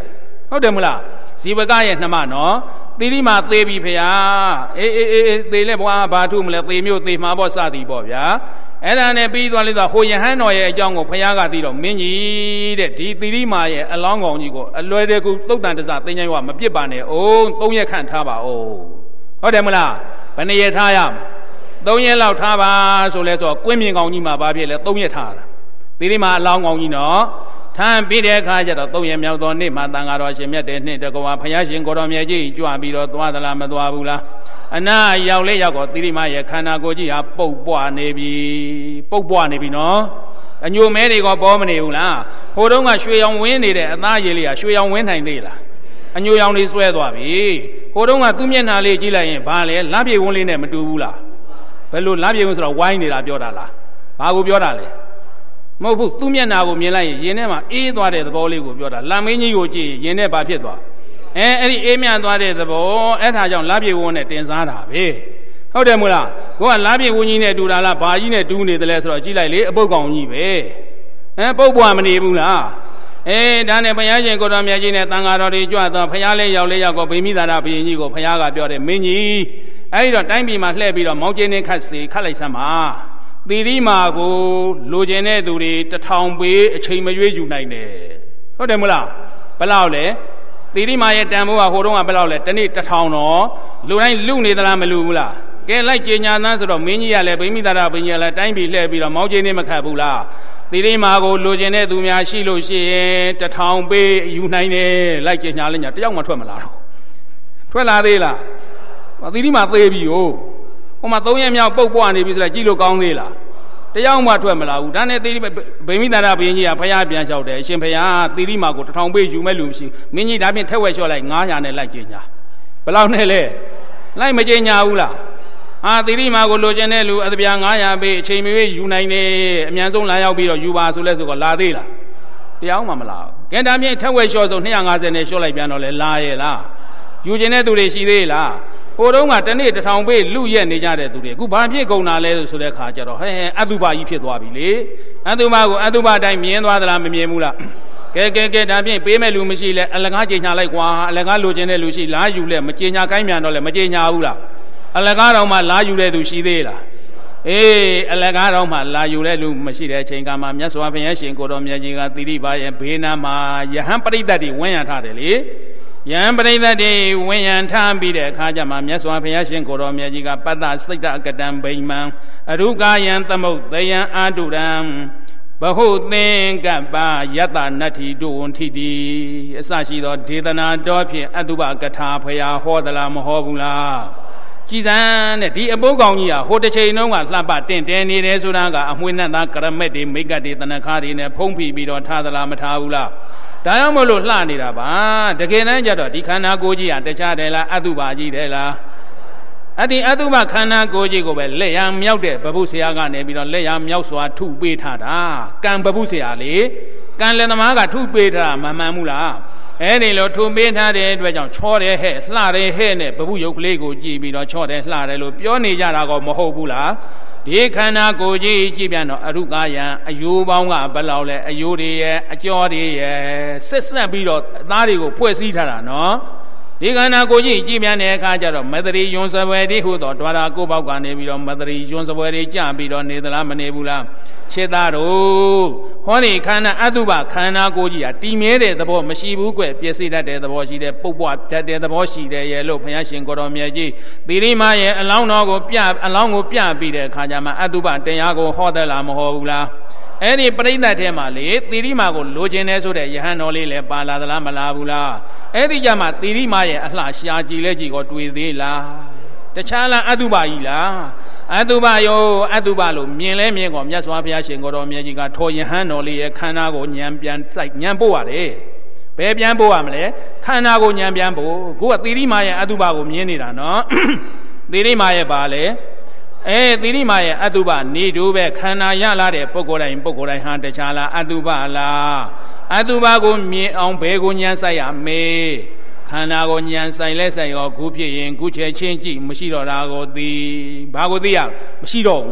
ဟုတ်တယ်မလားဇီဝကရဲ့နှမနော်သီရိမာသေပြီဖေဟာအေးသေလဲဘွားဘာထုမလဲသေမျိုးသေမှာပေါ့စသည်ပေါ့ဗျာအဲ့ဒါနဲ့ပြီးသွားလိမ့်သွားဟိုယဟန်တော်ရဲ့အကြောင်းကိုဘုရားကသိတော့မင်းကြီးတဲ့ဒီသီရိမာရဲ့အလောင်းကောင်ကြီးကိုအလွယ်တကူသုတ်တန်တစသိဉ္ဇဝမပြစ်ပါနဲ့အောင်3ရက်ခန့်ထားပါအောင်ဟုတ်တယ်မလားဘယ်နှရက်ထားရမလဲ3ရက်လောက်ထားပါဆိုလဲဆိုတော့ကွင်းမြင်ကောင်ကြီးမှာဘာဖြစ်လဲ3ရက်ထားတာသီရိမာအလောင်းကောင်ကြီးနော်ထမ်းပြီးတဲ့အခါကျတော့3ရက်မြောက်သောနေ့မှာတန်ဃာတော်ရှင်မြတ်တဲ့နှစ်တကွာဘုရားရှင်ကိုတော်မြတ်ကြီးကြွပြီးတော့သွားသလားမသွားဘူးလားအနာရောက်လေရောက်တော့သီရိမာရဲ့ခန္ဓာကိုယ်ကြီးဟာပုတ်ပွားနေပြီနော်အညိုမဲတွေကပေါ်မနေဘူးလားဟိုတုန်းကရွှေရောင်ဝင်းနေတဲ့အသားရည်လေးကရွှေရောင်ဝင်းနိုင်သေးလားအညိုရောင်လေးဆွဲသွားပြီဟိုတုန်းကသူ့မျက်နှာလေးကြည့်လိုက်ရင်ဘာလဲလပြေဝန်းလေးနဲ့မတူဘူးလားဘယ်လိုလပြေဝန်းဆိုတော့ဝိုင်းနေတာပြောတာလားဘာကိုပြောတာလဲမဟုတ်ဘူးသူ့မျက်နှာကိုမြင်လိုက်ရင်ရင်ထဲမှာအေးသွားတဲ့သဘောလေးကိုပြောတာလမ်းမင်းကြီးကိုကြည့်ရင်ထဲဘာဖြစ်သွားအဲ့ဒီအေးမြသွားတဲ့သဘောအဲ့ဒါကြောင့်လပြေဝန်းနဲ့တင်စားတာပဲဟုတ်တယ်မို့လားကိုကလပြေဝန်းကြီးနဲ့တူတာလားဘာကြီးနဲ့တူနေတယ်လဲဆိုတော့ကြည့်လိုက်လေအပုတ်ကောင်ကြီးပဲပုတ်ပွားမနေဘူးလားဒါနဲ့ဘုရားရှင်ကိုတော်မြတ်ကြီးနဲ့တန်ဃာတော်တွေကြွတော့ဘုရားလေးရောက်ကိုဗိမိသာရဘုရင်ကြီးကိုဘုရားကပြောတယ်မင်းကြီးအဲ့ဒီတော့တိုင်းပြည်မှာလှည့်ပြီးတော့မောင်းကျင်းနေခတ်လိုက်စမ်းပါသီရိမာကိုလိုချင်တဲ့သူတွေ1000ပေးအချိန်မရွေးယူနိုင်တယ်ဟုတ်တယ်မလားဘယ်လောက်လဲသီရိမာရဲ့တန်ဖိုးကဟိုတုန်းကဘယ်လောက်လဲတနေ့1000တော့လူတိုင်းလူနေသလားမလူဘူးလားကဲလိုက်ကြေညာသန်းဆိုတော့မင်းကြီးကလည်းဗိမိသာရဘုရင်ကြီးကလည်းတိုင်းပြည်လှည့်ပြီးတော့မောင်းကျင်းနေမခတ်ဘူးလားသီရိမာကိုလိုချင်တဲ့သူများရှိလို့ရှိရင်1000ပေးယူနိုင်တယ်လိုက်ကြေညာလိုက်ညာတယောက်မှထွက်မလာတော့ထွက်လာသေးလားသီရိမာသေးပြီဟိုမှာ3ရက်မြောက်ပုတ်ပွားနေပြီဆိုတော့ကြည့်လို့ကောင်းသေးလားတယောက်မှထွက်မလာဘူးဒါနဲ့သီရိဗိမိသာရဘုရင်ကြီးကဖယားပြန်လျှောက်တယ်အရှင်ဖယားသီရိမာကို1000ပေးယူမဲ့လူမရှိမင်းကြီးဒါဖြင့်ထက်ဝက်လျှော့လိုက်900နဲ့လိုက်ကြေညာဘယ်လောက်နဲ့လဲလိုက်မကြေညာဘူးလားသီရိမာကိုလိုချင်တဲ့လူအတပြာ900ပေးအချိန်မရွေးယူနိုင်တယ်အမြန်ဆုံးလာရောက်ပြီးတော့ယူပါဆိုလဲဆိုတော့လာသေးလားတရားမှမလာဘူးကဲဒါဖြင့်ထက်ဝက်လျှော့ဆို250နဲ့လျှော့လိုက်ပြန်တော့လဲလာရဲ့လားယူချင်တဲ့သူတွေရှိသေးလားဟိုတုန်းကတနေ့1000ပေးလူရက်နေကြတဲ့သူတွေအခုဘာဖြစ်ကုန်တာလဲဆိုတဲ့ခါကျတော့အတုပကြီးဖြစ်သွားပြီလေအတုပကိုအတုပတိုင်းမြင်သွားသလားမမြင်ဘူးလားကဲဒါဖြင့်ပေးမဲ့လူမရှိလဲအလကားကြေညာလိုက်ကွာအလကားလိုချင်တဲ့လူရှိလားယူလဲမကြေညာခိုင်းမြန်တော့လဲမကြေညာဘူးလားအလကားတော်မှလာယူတဲ့သူရှိသေးလားအလကားတော်မှလာယူတဲ့လူမရှိတဲ့အချိန်ကမှမြတ်စွာဘုရားရှင်ကိုတော်မြတ်ကြီးကသီရိပါရဲ့ဘေးနားမှာယဟန်ပရိသတ်တွေဝန်းရံထားတယ်လေယံပရိသတ်တွေဝိညာဉ်ထားပြီးတဲ့အခါကျမှမြတ်စွာဘုရားရှင်ကိုတော်မြတ်ကြီးကပတ္တစိတ်တကတံဗိမံအရုကာယံသမုတ်တယံအာတုရံဘဟုသင်္ကပ္ပယတနတ္ထိတုဝန္ထိတိအစရှိသောဒေသနာတော်ဖြင့်အတုပကထာဖရာဟောသလားမဟောဘူးလားကြည်စမ်းတဲ့ဒီအပုတ်ကောင်ကြီးဟာဟိုတစ်ချိန်လုံးကလှပတင့်တယ်နေတယ်ဆိုတာကအမွှေးနဲ့သားကရမက်တွေမိတ်ကတ်တွေတဏခါတွေနဲ့ဖုံးဖိပြီးတော့ထားသလားမထားဘူးလားဒါကြောင့်မလို့လှနေတာပါတကယ်တမ်းကျတော့ဒီခန္ဓာကိုယ်ကြီးဟာတခြားတယ်လားအတုပါကြီးတယ်လားအတုပခန္ဓာကိုယ်ကြီးကိုပဲလက်ရမြောက်တဲ့ဗဗုဆရာကနေပြီးတော့လက်ရမြောက်စွာထုပေးထားတာကံဗဗုဆရာလေကံလည်းသမားကထုပေးထားမမှန်ဘူးလားအဲ့ဒီလိုထုပေးထားတဲ့အတွက်ကြောင့်ချောတယ်ဟဲ့လှတယ်ဟဲ့နဲ့ဗဗုရုပ်ကလေးကိုကြည့်ပြီးတော့ချောတယ်လှတယ်လို့ပြောနေကြတာကောမဟုတ်ဘူးလားဒီခန္ဓာကိုယ်ကြီးကြည့်ပြန်တော့အရုကာယံအယိုးပေါင်းကဘယ်လောက်လဲအယိုးတွေရဲ့အကြောတွေရဲ့ဆက်ဆက်ပြီးတော့အသားတွေကိုဖွဲ့စည်းထားတာနော်ဒီခန္ဓာကိုယ်ကြီးကြည်ပြန်တဲ့အခါကျတော့မတရီယွန်စပွဲတိဟုသောဒွါရာကိုပေါက်ကနေပြီးတော့မတရီယွန်စပွဲတွေကြပြီးတော့နေသလားမနေဘူးလားခြေသားတို့ဟောဒီခန္ဓာအတုပခန္ဓာကိုယ်ကြီးဟာတည်မြဲတဲ့သဘောမရှိဘူးကွပျက်စီးတတ်တဲ့သဘောရှိတယ်ပုတ်ပွားတတ်တဲ့သဘောရှိတယ်ရဲ့လို့ဘုရားရှင်ကိုတော်မြတ်ကြီးသီရိမာရဲ့အလောင်းတော်ကိုအလောင်းကိုပြပြီးတဲ့အခါကျမှအတုပတရားကိုဟောသလားမဟောဘူးလားအဲ့ဒီပရိသတ်ထဲမှာလေသီရိမာကိုလိုချင်တယ်ဆိုတဲ့ယဟန်တော်လေးလည်းပါလာသလားမလာဘူးလားအဲ့ဒီကြမှာသီရိမာရဲ့အလှရှာကြည့်လဲကြည့်ကိုတွေ့သေးလားတခြားလားအတုပကြီးလားအတုပယောအတုပလို့မြင်လဲမြင်ကောမြတ်စွာဘုရားရှင်ကိုတော်မြတ်ကြီးကထောယဟန်တော်လေးရဲ့ခန္ဓာကိုညံပြန်စိုက်ညံပို့ရတယ်ဘယ်ပြန်ပို့ရမလဲခန္ဓာကိုညံပြန်ပို့ကိုကသီရိမာရဲ့အတုပကိုမြင်နေတာနော်သီရိမာရဲ့ပါလေသီရိမာရဲ့အတုပနေတို့ပဲခန္ဓာရလာတဲ့ပုဂ္ဂိုလ်တိုင်းဟာတခြားလားအတုပလားအတုပကိုမြင်အောင်ဘယ်ကိုညံဆိုင်ရမေခန္ဓာကိုညံဆိုင်လဲဆိုင်ရောခုဖြစ်ရင်ခုချေချင်းကြည့်မရှိတော့တာကိုသိဘာကိုသိရမရှိတော့ဘူး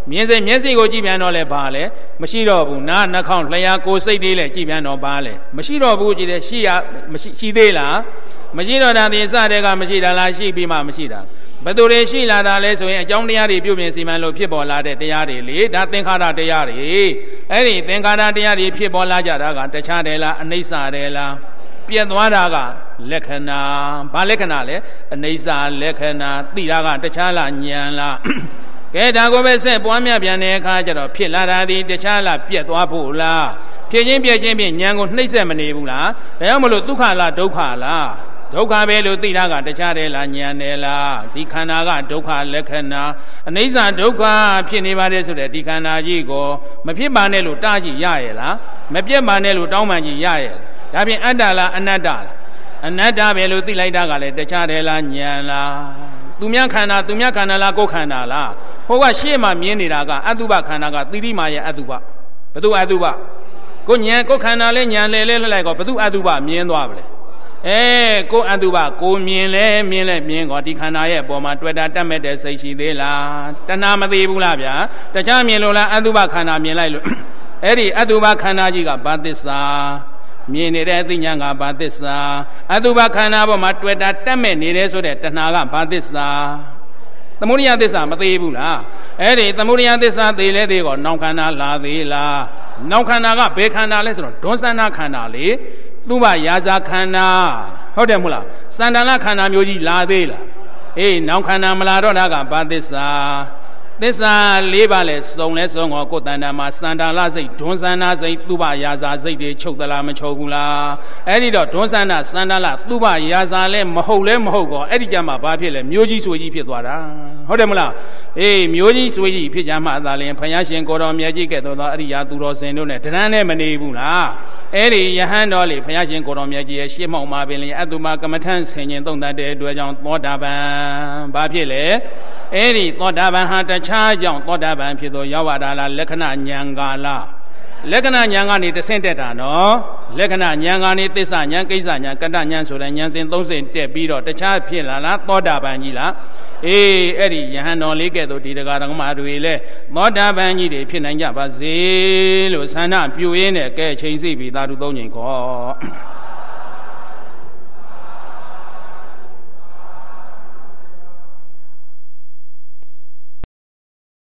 မြင်စိတ်မျက်စိကိုကြည့်ပြန်တော့လဲဘာလဲမရှိတော့ဘူးနားနှာခေါင်းလျှာကိုယ်စိတ်လေးလဲကြည့်ပြန်တော့ဘာလဲမရှိတော့ဘူးကြည့်တယ်ရှိသေးလားမရှိတော့တာဒီစတဲ့ကမရှိတာလားရှိပြီးမှမရှိတာဘယ်သူတွေရှိလာတာလဲဆိုရင်အကြောင်းတရားတွေပြုပြင်စီမံလို့ဖြစ်ပေါ်လာတဲ့တရားတွေလေဒါသင်္ခါရတရားတွေအဲ့ဒီသင်္ခါရတရားတွေဖြစ်ပေါ်လာကြတာကတခြားတယ်လားအနိစ္စတယ်လားပြတ်သွားတာကလက္ခဏာဘာလက္ခဏာလဲအနိစ္စလက္ခဏာသိတာကတခြားလားဉာဏ်လားကဲဒါကိုပဲဆက်ပွားများပြန်တဲ့အခါကျတော့ဖြစ်လာတာဒီတခြားလားပြတ်သွားဖို့လားဖြစ်ချင်းပြည့်ချင်းဖြင့်ဉာဏ်ကိုနှိမ့်ဆက်မနေဘူးလားဒါကြောင့်မလို့ဒုက္ခလားဒုက္ခလားဒုက္ခပဲလို့သိတာကတခြားတယ်လားဉာဏ်တယ်လားဒီခန္ဓာကဒုက္ခလက္ခဏာအနိစ္စဒုက္ခဖြစ်နေပါတယ်ဆိုတဲ့ဒီခန္ဓာကြီးကိုမဖြစ်ပါနဲ့လို့တားကြည့်ရရဲ့လားမပြတ်ပါနဲ့လို့တောင်းပန်ကြည့်ရရဲ့ဒါဖြင့်အတ္တလားအနတ္တလားအနတ္တပဲလို့သိလိုက်တာကလည်းတခြားတယ်လားဉာဏ်လားသူများခန္ဓာလားကိုယ်ခန္ဓာလားဟိုကရှေ့မှာမြင်နေတာကအတုပခန္ဓာကသီရိမာရဲ့အတုပဘသူအတုပကိုဉာဏ်ကိုခန္ဓာလဲဉာဏ်လဲလိုက်ကောဘသူအတုပမြင်သွားပါလေကိုအတုပကိုမြင်ကောဒီခန္ဓာရဲ့အပေါ်မှာတွေ့တာတတ်မဲ့တဲ့စိတ်ရှိသေးလားတဏှာမသေးဘူးလားဗျာတခြားမြင်လို့လားအတုပခန္ဓာမြင်လိုက်လို့အဲ့ဒီအတုပခန္ဓာကြီးကဘာသစ္စာမြင်နေတဲ့အသိဉာဏ်ကဘာသစ္စာအတုပခန္ဓာပေါ်မှာတွေ့တာတတ်မဲ့နေတယ်ဆိုတဲ့တဏှာကဘာသစ္စာသမုဒိယသစ္စာမသေးဘူးလားအဲ့ဒီသမုဒိယသစ္စာသေးလဲသေးကောနောင်ခန္ဓာလာသေးလားနောင်ခန္ဓာကဘယ်ခန္ဓာလဲဆိုတော့ဒွန်းစန္ဒခန္ဓာလေသူဘရာဇာခန္ဓာဟုတ်တယ်မဟုတ်လားစန္ဒနာခန္ဓာမျိုးကြီးလာသေးလားနောင်ခန္ဓာမလာတော့တာကဘာသစ္စာသစ္စာ၄ပါးလဲစုံကောကိုယ်တဏ္ဍာမှာစန္ဒာလစိတ်ဒွန်းစန္ဒစိတ်သူဘရာဇာစိတ်တွေချုပ်သလားမချုပ်ဘူးလားအဲ့ဒီတော့ဒွန်းစန္ဒစန္ဒလသူဘရာဇာလဲမဟုတ်ကောအဲ့ဒီကြမှာဘာဖြစ်လဲမျိုးကြီးဆွေကြီးဖြစ်သွားတာဟုတ်တယ်မလားမျိုးကြီးဆွေကြီးဖြစ်ကြမှာသာလျှင်ဘုရားရှင်ကိုတော်မြတ်ကြီးကဲ့သို့သောအရိယာသူတော်စင်တို့နဲ့တရမ်းနဲ့မနေဘူးလားအဲ့ဒီယဟန်တော်လေဘုရားရှင်ကိုတော်မြတ်ကြီးရဲ့ရှေ့မှောက်မှာပင်လေအတုမကမ္မထံဆင်ញင်သုံးသပ်တဲ့အတွက်ကြောင့်သောတာပန်ဘာဖြစ်လဲအဲ့ဒီသောတာပန်ဟာတခြားကြောင့်သောတာပန်ဖြစ်သောရောက်ရတာလားလက္ခဏာဉာဏ်ကလားလက္ခဏာဉာဏ်ကနေတဆင့်တက်တာနော်လက္ခဏာဉာဏ်ကနေသစ္စာဉာဏ်ကိစ္စဉာဏ်ကတ္တဉာဏ်ဆိုတဲ့ဉာဏ်စဉ်၃ဆင့်တက်ပြီးတော့တခြားဖြစ်လာလားသောတာပန်ကြီးလားအဲ့ဒီယဟန်တော်လေးကဲ့သို့ဒီတရားဓမ္မတွေလဲသောတာပန်ကြီးတွေဖြစ်နိုင်ကြပါစေလို့ဆန္ဒပြုရင်းနဲ့ကဲချိန်စီပြီးသာဓု၃ချိန်ခေါ်